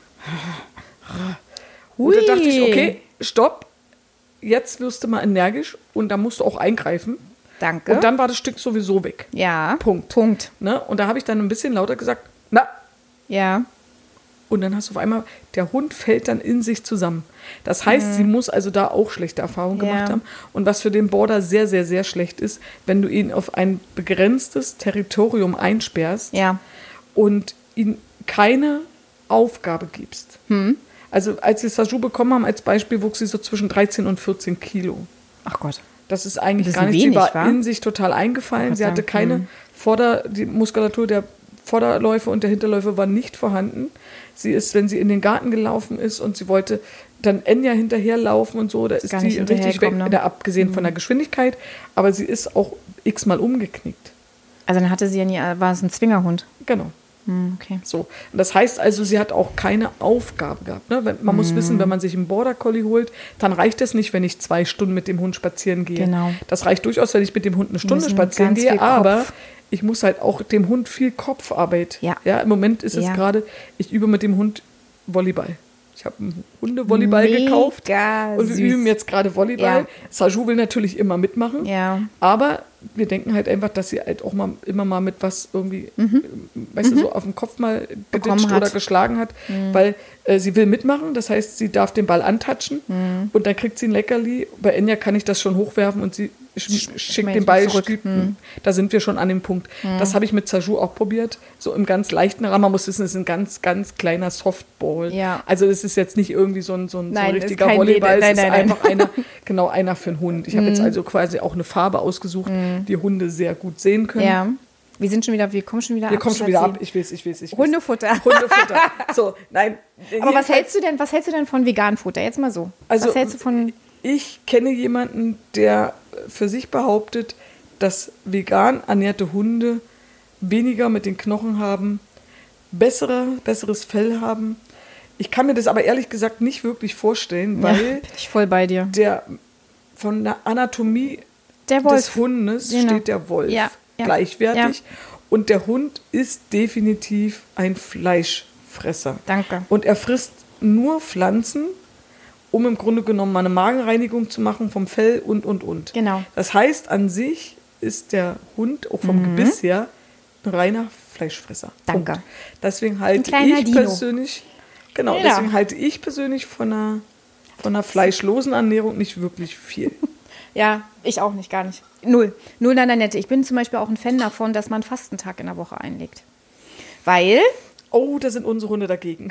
A: Und da dachte ich, okay, stopp, jetzt wirst du mal energisch und da musst du auch eingreifen.
B: Danke.
A: Und dann war das Stück sowieso weg.
B: Ja.
A: Punkt. Ne? Und da habe ich dann ein bisschen lauter gesagt, na.
B: Ja.
A: Und dann hast du auf einmal, der Hund fällt dann in sich zusammen. Das heißt, sie muss also da auch schlechte Erfahrungen gemacht haben. Und was für den Border sehr, sehr, sehr schlecht ist, wenn du ihn auf ein begrenztes Territorium einsperrst und ihm keine Aufgabe gibst. Also als wir Saju bekommen haben, als Beispiel, wuchs sie so zwischen 13 und 14 Kilo.
B: Ach Gott.
A: Das ist eigentlich
B: Das ist
A: gar nicht,
B: wenig,
A: sie war
B: wa?
A: in sich total eingefallen. Sie hatte keine die Muskulatur der Vorderläufe und der Hinterläufe war nicht vorhanden. Sie ist, wenn sie in den Garten gelaufen ist und sie wollte dann Enya hinterherlaufen und so, da ist
B: gar
A: die
B: nicht
A: richtig weg,
B: hinterhergekommen, ne?
A: abgesehen von der Geschwindigkeit, aber sie ist auch x-mal umgeknickt.
B: Also dann hatte sie ja nie, war es ein Zwingerhund.
A: Genau.
B: Okay.
A: So. Und das heißt also, sie hat auch keine Aufgabe gehabt. Ne? Man muss wissen, wenn man sich einen Border Collie holt, dann reicht es nicht, wenn ich 2 Stunden mit dem Hund spazieren gehe.
B: Genau.
A: Das reicht durchaus, wenn ich mit dem Hund eine Stunde
B: müssen
A: spazieren
B: ganz viel
A: gehe, aber
B: Kopf.
A: ich muss halt auch dem Hund viel Kopfarbeit.
B: Ja.
A: Im Moment ist es
B: Ja.
A: gerade, ich übe mit dem Hund Volleyball. Ich habe einen Hundevolleyball gekauft und wir
B: süß.
A: üben jetzt gerade Volleyball.
B: Ja.
A: Saju will natürlich immer mitmachen,
B: Ja.
A: aber wir denken halt einfach, dass sie halt auch mal immer mal mit was irgendwie, weißt du, so auf den Kopf mal
B: Bekommen
A: geditscht
B: hat.
A: oder geschlagen hat, weil sie will mitmachen, das heißt, sie darf den Ball antatschen und dann kriegt sie ein Leckerli. Bei Enya kann ich das schon hochwerfen und sie schickt den Ball
B: zurück.
A: Da sind wir schon an dem Punkt. Das habe ich mit Saju auch probiert, so im ganz leichten Rahmen. Man muss wissen, es ist ein ganz, ganz kleiner Softball.
B: Ja.
A: Also es ist jetzt nicht irgendwie so ein
B: Nein, ist
A: richtiger
B: kein
A: Volleyball,
B: Leder.
A: es ist
B: Nein.
A: einfach einer für einen Hund. Ich habe jetzt also quasi auch eine Farbe ausgesucht, die Hunde sehr gut sehen können.
B: Ja. Wir kommen schon wieder ab.
A: Wir kommen schon wieder ab.
B: Schatzi.
A: Ich weiß.
B: Hundefutter.
A: Hundefutter. So, nein.
B: Aber was hältst du denn von Veganfutter? Jetzt mal so.
A: Also,
B: was hältst du von...
A: Ich kenne jemanden, der für sich behauptet, dass vegan ernährte Hunde weniger mit den Knochen haben, besseres Fell haben. Ich kann mir das aber ehrlich gesagt nicht wirklich vorstellen, weil
B: bin ich voll bei dir.
A: von der Anatomie
B: Der Wolf.
A: des Hundes
B: Genau.
A: steht der Wolf
B: Ja.
A: gleichwertig. Und der Hund ist definitiv ein Fleischfresser.
B: Danke.
A: Und er frisst nur Pflanzen, um im Grunde genommen mal eine Magenreinigung zu machen vom Fell und.
B: Genau.
A: Das heißt, an sich ist der Hund auch vom Gebiss her ein reiner Fleischfresser.
B: Danke.
A: Punkt. Deswegen halte
B: kleiner
A: ich
B: Dino.
A: persönlich,
B: Ja.
A: deswegen halte ich persönlich von einer fleischlosen Ernährung nicht wirklich viel.
B: Ja, ich auch nicht, gar nicht. Null nein, nette. Ich bin zum Beispiel auch ein Fan davon, dass man einen Fastentag in der Woche einlegt. Weil...
A: Oh, da sind unsere Hunde dagegen.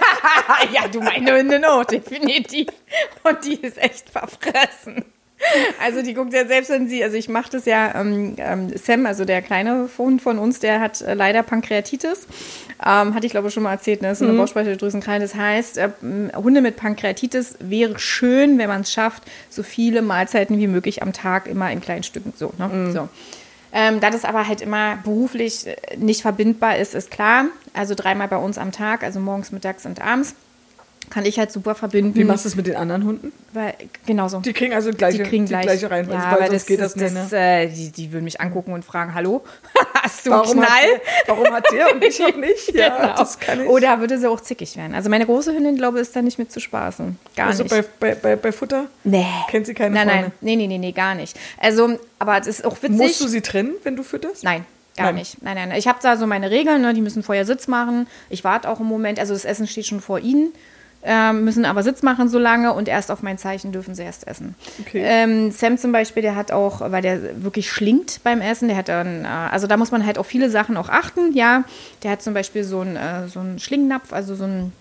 B: Ja, du meine Hündin auch, definitiv. Und die ist echt verfressen. Also die guckt ja selbst, wenn sie, also ich mache das ja, Sam, also der kleine Hund von uns, der hat leider Pankreatitis. Hatte ich glaube schon mal erzählt, ne? Das ist eine Bauchspeicheldrüsenkrankheit. Das heißt, Hunde mit Pankreatitis wäre schön, wenn man es schafft, so viele Mahlzeiten wie möglich am Tag immer in kleinen Stücken. So, ne? So. Da das aber halt immer beruflich nicht verbindbar ist, ist klar. Also 3-mal bei uns am Tag, also morgens, mittags und abends, kann ich halt super verbinden.
A: Wie machst du es mit den anderen Hunden?
B: Weil, genauso.
A: Die kriegen also die gleiche Reihenweise,
B: Ja,
A: weil
B: aber
A: sonst geht das nicht. Ne?
B: Die würden mich angucken und fragen, hallo, hast du
A: Warum
B: einen Knall?
A: Warum hat der und ich hab nicht? Ja,
B: Genau.
A: das kann ich.
B: Oder würde sie auch zickig werden. Also meine große Hündin, glaube ich, ist da nicht mit zu spaßen. Gar
A: Also
B: nicht.
A: bei Futter?
B: Nee.
A: Kennt sie keine
B: Nein,
A: Freunde?
B: nee, gar nicht. Also, aber das ist auch witzig.
A: Musst du sie trennen, wenn du fütterst?
B: Nein. Gar nicht. Nein. Ich habe da so meine Regeln, ne? Die müssen vorher Sitz machen. Ich warte auch im Moment, also das Essen steht schon vor ihnen. Müssen aber Sitz machen so lange und erst auf mein Zeichen dürfen sie erst essen.
A: Okay.
B: Sam zum Beispiel, der hat auch, weil der wirklich schlingt beim Essen, der hat dann, also da muss man halt auf viele Sachen auch achten, ja. Der hat zum Beispiel so einen Schlingnapf, also so ein,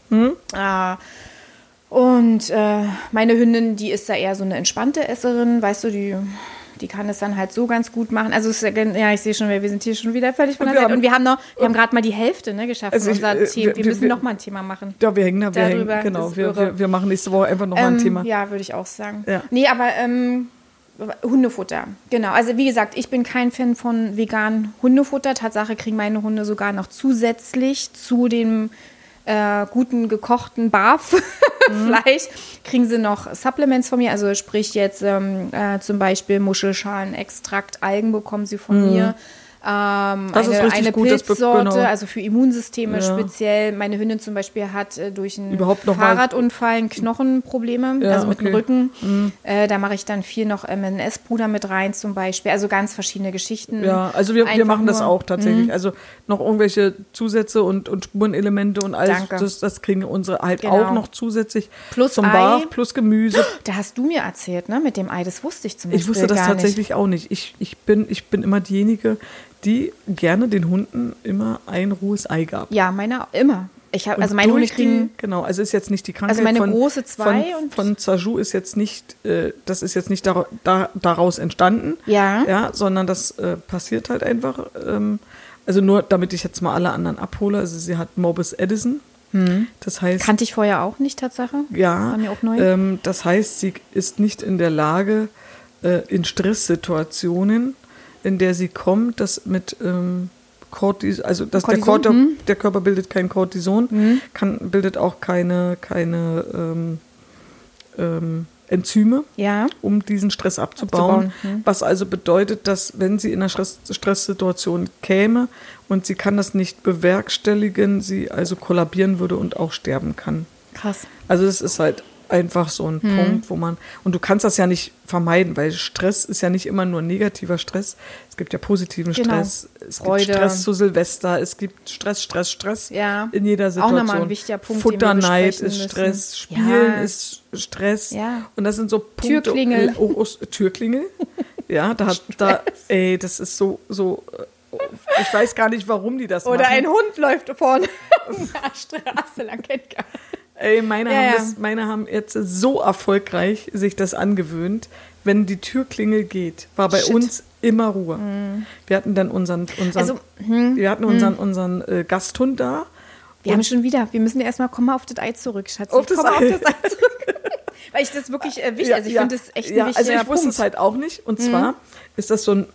B: und meine Hündin, die ist da eher so eine entspannte Esserin, weißt du, die kann es dann halt so ganz gut machen. Also, ich sehe schon, wir sind hier schon wieder völlig von der Seite. Und wir haben gerade mal die Hälfte geschafft von unseren Themen. Wir müssen noch mal ein Thema machen.
A: Ja, wir hängen genau. Wir machen nächste Woche einfach noch mal ein Thema.
B: Ja, würde ich auch sagen.
A: Ja.
B: Nee, aber Hundefutter, genau. Also, wie gesagt, ich bin kein Fan von veganem Hundefutter. Tatsache kriegen meine Hunde sogar noch zusätzlich zu dem guten gekochten Barf-Fleisch, kriegen sie noch Supplements von mir, also sprich jetzt zum Beispiel Muschelschalenextrakt, Algen bekommen sie von mir. Eine
A: gut,
B: Pilzsorte,
A: genau.
B: Also für Immunsysteme speziell. Meine Hündin zum Beispiel hat durch einen Fahrradunfall Knochenprobleme, also mit dem Rücken. Da mache ich dann viel noch MNS-Puder mit rein zum Beispiel. Also ganz verschiedene Geschichten.
A: Ja, also wir machen das auch tatsächlich. Also noch irgendwelche Zusätze und Spurenelemente und alles, das kriegen unsere halt auch noch zusätzlich
B: plus
A: zum
B: Ei.
A: Barf, plus Gemüse.
B: Da hast du mir erzählt, ne? Mit dem Ei, das wusste ich zum Beispiel
A: Ich wusste das
B: gar
A: tatsächlich auch nicht. Ich bin immer diejenige, die gerne den Hunden immer ein rohes Ei gab.
B: Ja, meine immer. Also meine Hunde kriegen...
A: Genau, also ist jetzt nicht die Krankheit
B: also meine große 2
A: von Zaju ist jetzt nicht, das ist jetzt nicht daraus entstanden, ja, sondern das passiert halt einfach. Also nur, damit ich jetzt mal alle anderen abhole, also sie hat Morbus Addison. Das heißt,
B: kannte ich vorher auch nicht, Tatsache.
A: Ja,
B: war mir auch neu.
A: Das heißt, sie ist nicht in der Lage, in Stresssituationen, in der sie kommt, dass mit Cortison, also dass der Körper bildet kein Cortison, bildet auch keine Enzyme, um diesen Stress abzubauen. Was also bedeutet, dass wenn sie in einer Stresssituation käme und sie kann das nicht bewerkstelligen, sie also kollabieren würde und auch sterben kann.
B: Krass.
A: Also das ist halt einfach so ein Punkt, wo und du kannst das ja nicht vermeiden, weil Stress ist ja nicht immer nur negativer Stress. Es gibt ja positiven Stress, es gibt Stress zu Silvester, es gibt Stress in jeder Situation.
B: Auch nochmal ein wichtiger Punkt,
A: Futterneid ist Stress, Spielen ist Stress.
B: Ja.
A: Und das sind so Punkte.
B: Türklingel.
A: Türklingel. Ja, das ist so, ich weiß gar nicht, warum die das machen.
B: Oder ein Hund läuft vorne auf der Straße lang, kennt gar nicht.
A: Ey, meine haben jetzt so erfolgreich sich das angewöhnt. Wenn die Türklingel geht, war bei uns immer Ruhe. Wir hatten dann unseren Gasthund da.
B: Wir müssen ja erstmal, komm mal auf das Ei zurück, Schatz. Auf das Ei zurück. Weil ich das wirklich wichtig, also ich finde das echt ein wichtiger
A: also ich wusste
B: Punkt.
A: es halt auch nicht. Und zwar ist das so ein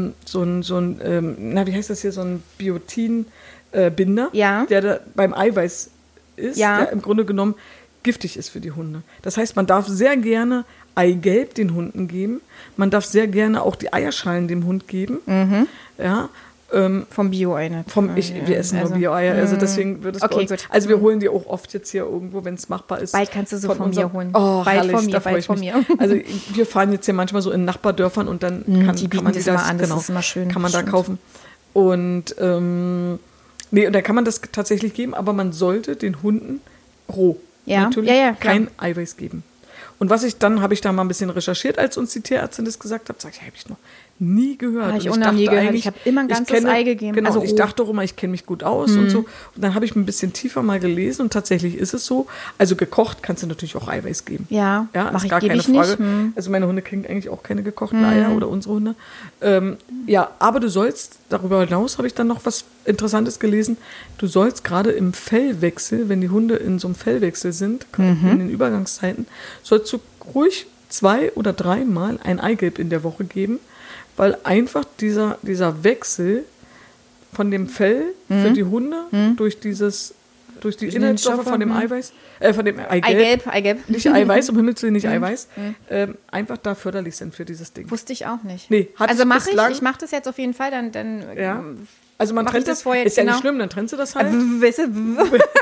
A: wie heißt das hier, so ein Biotin-Binder, der da beim Eiweiß ist, der im Grunde genommen giftig ist für die Hunde. Das heißt, man darf sehr gerne Eigelb den Hunden geben. Man darf sehr gerne auch die Eierschalen dem Hund geben. Ja,
B: vom Bio-Ei nicht.
A: Wir essen nur Bio-Eier, also deswegen wird es bei uns.
B: Gut.
A: Also wir holen die auch oft jetzt hier irgendwo, wenn es machbar ist.
B: Bald kannst du so von mir holen.
A: Oh,
B: bald
A: herrlich,
B: von mir.
A: Also wir fahren jetzt hier manchmal so in Nachbardörfern und dann kann man
B: das mal an, das ist immer schön.
A: Kann man da kaufen. Und und da kann man das tatsächlich geben, aber man sollte den Hunden roh natürlich kein Eiweiß geben. Und habe ich da mal ein bisschen recherchiert, als uns die Tierärztin das gesagt hat, habe ich noch nie gehört.
B: Ich habe immer ein ganzes Ei gegeben.
A: Genau, also ich dachte auch immer, ich kenne mich gut aus und so. Und dann habe ich ein bisschen tiefer mal gelesen und tatsächlich ist es so. Also gekocht kannst du natürlich auch Eiweiß geben.
B: Ja,
A: ist gar keine Frage. Also meine Hunde kriegen eigentlich auch keine gekochten Eier oder unsere Hunde. Aber du sollst, darüber hinaus habe ich dann noch was Interessantes gelesen, du sollst gerade im Fellwechsel, wenn die Hunde in so einem Fellwechsel sind, in den Übergangszeiten, sollst du ruhig 2 oder 3 Mal ein Eigelb in der Woche geben, weil einfach dieser Wechsel von dem Fell für die Hunde durch die Inhaltsstoffe von dem Eiweiß, von dem Eigelb, nicht Eiweiß, um Himmels Willen nicht Eiweiß, einfach da förderlich sind für dieses Ding.
B: Wusste ich auch nicht.
A: Nee,
B: also ich mache das jetzt auf jeden Fall, dann
A: also man trennt das vorher,
B: ist
A: ja nicht schlimm, dann trennst du das halt.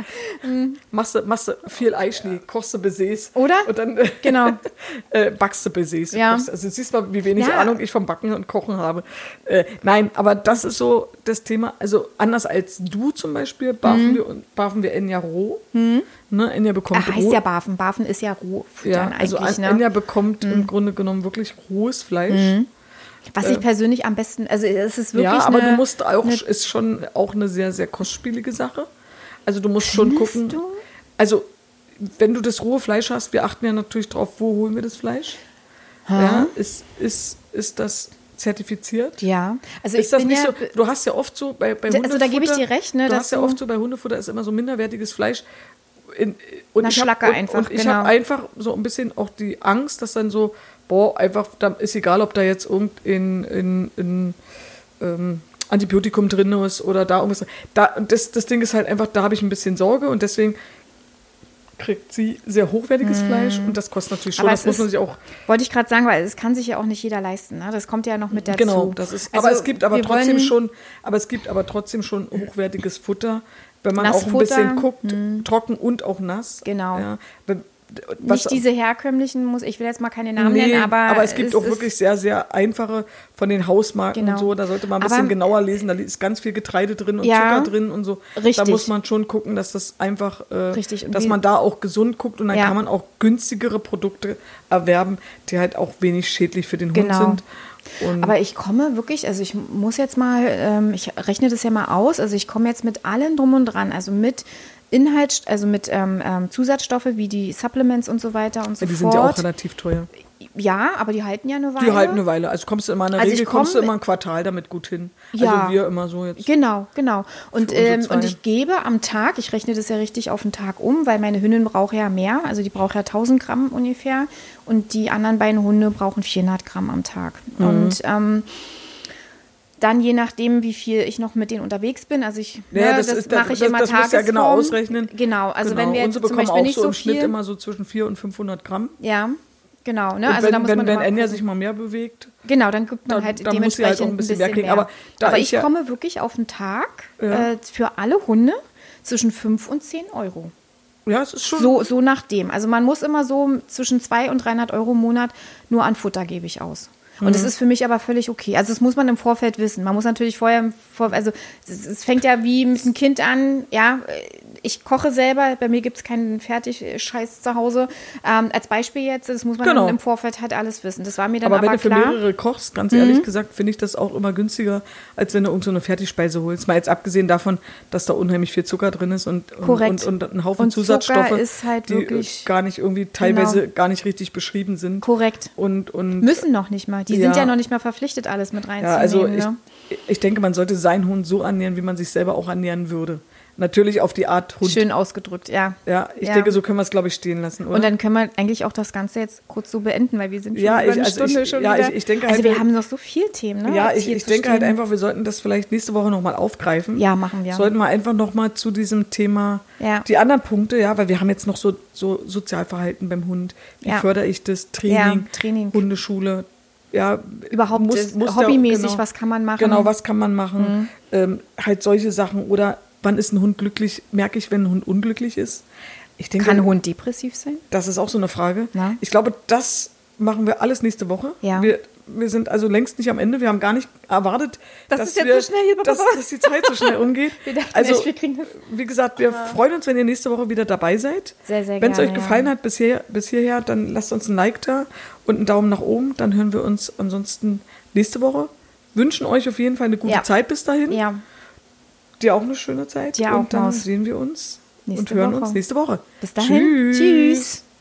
A: Machst du viel Eischnee, kochst du Baises.
B: Oder?
A: Und dann
B: Genau.
A: backst du Baises.
B: Ja.
A: Also siehst mal, wie wenig Ahnung ich vom Backen und Kochen habe. Nein, aber das ist so das Thema. Also anders als du zum Beispiel, barfen wir Enya roh. Ne, Enya bekommt
B: Ach, heißt ja Barfen. Barfen ist ja roh.
A: Ja, also Enya bekommt im Grunde genommen wirklich rohes Fleisch.
B: Was ich persönlich am besten, also es ist wirklich
A: ja, aber du musst auch, ist schon auch eine sehr, sehr kostspielige Sache. Also du musst schon gucken.
B: Du?
A: Also wenn du das rohe Fleisch hast, wir achten ja natürlich drauf, wo holen wir das Fleisch? Ja, ist das zertifiziert?
B: Ja, also
A: ist das nicht so? Du hast ja oft so bei Hundefutter.
B: Also da gebe ich dir recht, ne?
A: Du hast ja oft so bei Hundefutter ist immer so minderwertiges Fleisch.
B: Und ich Schlacke einfach.
A: Und ich habe einfach so ein bisschen auch die Angst, dass dann so, einfach, da ist egal, ob da jetzt irgendein Antibiotikum drin ist oder da irgendwas. Das Ding ist halt einfach, da habe ich ein bisschen Sorge und deswegen kriegt sie sehr hochwertiges Fleisch und das kostet natürlich schon, das muss man sich auch...
B: Wollte ich gerade sagen, weil es kann sich ja auch nicht jeder leisten, ne? Das kommt ja noch mit dazu.
A: Genau, das ist, also, aber es gibt aber trotzdem schon hochwertiges Futter, wenn man auch ein bisschen guckt, trocken und auch nass.
B: Genau.
A: Ja,
B: nicht diese herkömmlichen, ich will jetzt mal keine Namen nennen, aber
A: es gibt auch wirklich sehr, sehr einfache von den Hausmarken und so, da sollte man ein bisschen genauer lesen, da ist ganz viel Getreide drin und Zucker drin und so.
B: Richtig.
A: Da muss man schon gucken, dass das einfach,
B: richtig.
A: dass man da auch gesund guckt und dann kann man auch günstigere Produkte erwerben, die halt auch wenig schädlich für den Hund sind.
B: Aber ich komme wirklich, also ich muss jetzt mal, ich rechne das ja mal aus, also ich komme jetzt mit allem drum und dran, also mit Inhalt, also mit Zusatzstoffe wie die Supplements und so weiter und so fort.
A: Die sind ja auch relativ teuer.
B: Ja, aber die halten ja eine Weile.
A: Die halten eine Weile. Also kommst du immer in der Regel kommst du immer ein Quartal damit gut hin.
B: Ja.
A: Also wir immer so jetzt.
B: Genau. Und ich gebe am Tag, ich rechne das ja richtig auf den Tag um, weil meine Hündin braucht ja mehr, also die braucht ja 1000 Gramm ungefähr und die anderen beiden Hunde brauchen 400 Gramm am Tag. Und dann je nachdem, wie viel ich noch mit denen unterwegs bin, also das mache ich immer tagesform. Das musst du ja genau
A: ausrechnen.
B: Genau, also wenn wir jetzt
A: zum Beispiel
B: auch
A: nicht so im Schnitt immer so zwischen 400 und 500 Gramm.
B: Ja, genau. Ne?
A: Und
B: also
A: wenn Enya sich mal mehr bewegt.
B: Genau, dann gibt man halt dementsprechend muss sie halt auch ein bisschen mehr kriegen.
A: Aber
B: ich komme wirklich auf den Tag für alle Hunde zwischen 5 und 10 Euro.
A: Ja, es ist schon...
B: So nach dem. Also man muss immer so zwischen 200 und 300 Euro im Monat nur an Futter gebe ich aus. Und das ist für mich aber völlig okay. Also das muss man im Vorfeld wissen. Man muss natürlich also es fängt ja wie mit einem Kind an, ja, ich koche selber, bei mir gibt es keinen Fertig-Scheiß zu Hause. Als Beispiel jetzt, das muss man dann im Vorfeld halt alles wissen. Das war mir dann aber klar.
A: Aber wenn du für mehrere kochst, ganz ehrlich gesagt, finde ich das auch immer günstiger, als wenn du irgend so eine Fertigspeise holst. Mal jetzt abgesehen davon, dass da unheimlich viel Zucker drin ist und ein Haufen Zusatzstoffe,
B: ist halt
A: die
B: wirklich
A: gar nicht irgendwie teilweise gar nicht richtig beschrieben sind.
B: Korrekt.
A: Und
B: müssen noch nicht mal. Die sind ja noch nicht mal verpflichtet, alles mit reinzunehmen.
A: Ja, also ich denke, man sollte seinen Hund so ernähren, wie man sich selber auch ernähren würde. Natürlich auf die Art Hund.
B: Schön ausgedrückt, ja.
A: Ja, ich denke, so können wir es, glaube ich, stehen lassen, oder?
B: Und dann können wir eigentlich auch das Ganze jetzt kurz so beenden, weil wir sind schon über eine Stunde schon wieder.
A: Ich denke halt,
B: also wir haben noch so viel Themen, ne?
A: Ja, ich denke halt einfach, wir sollten das vielleicht nächste Woche nochmal aufgreifen.
B: Ja, machen wir.
A: Sollten wir einfach nochmal zu diesem Thema, die anderen Punkte, weil wir haben jetzt noch so Sozialverhalten beim Hund. Wie fördere ich das? Training. Hundeschule. Ja,
B: überhaupt hobbymäßig, was kann man machen?
A: Genau, was kann man machen? Halt solche Sachen. Oder wann ist ein Hund glücklich? Merke ich, wenn ein Hund unglücklich ist? Ich denke,
B: kann ein Hund depressiv sein?
A: Das ist auch so eine Frage.
B: Na?
A: Ich glaube, das machen wir alles nächste Woche.
B: Ja.
A: Wir sind also längst nicht am Ende. Wir haben gar nicht erwartet, dass die Zeit so schnell umgeht.
B: Wir dachten, wir kriegen das.
A: Wie gesagt, wir freuen uns, wenn ihr nächste Woche wieder dabei seid.
B: Sehr, sehr gerne.
A: Wenn es euch gefallen hat bis hierher, dann lasst uns ein Like da und einen Daumen nach oben. Dann hören wir uns ansonsten nächste Woche. Wünschen euch auf jeden Fall eine gute Zeit bis dahin.
B: Ja.
A: Dir auch eine schöne Zeit.
B: Dir auch.
A: Und dann sehen wir uns und hören uns nächste Woche.
B: Bis dahin. Tschüss.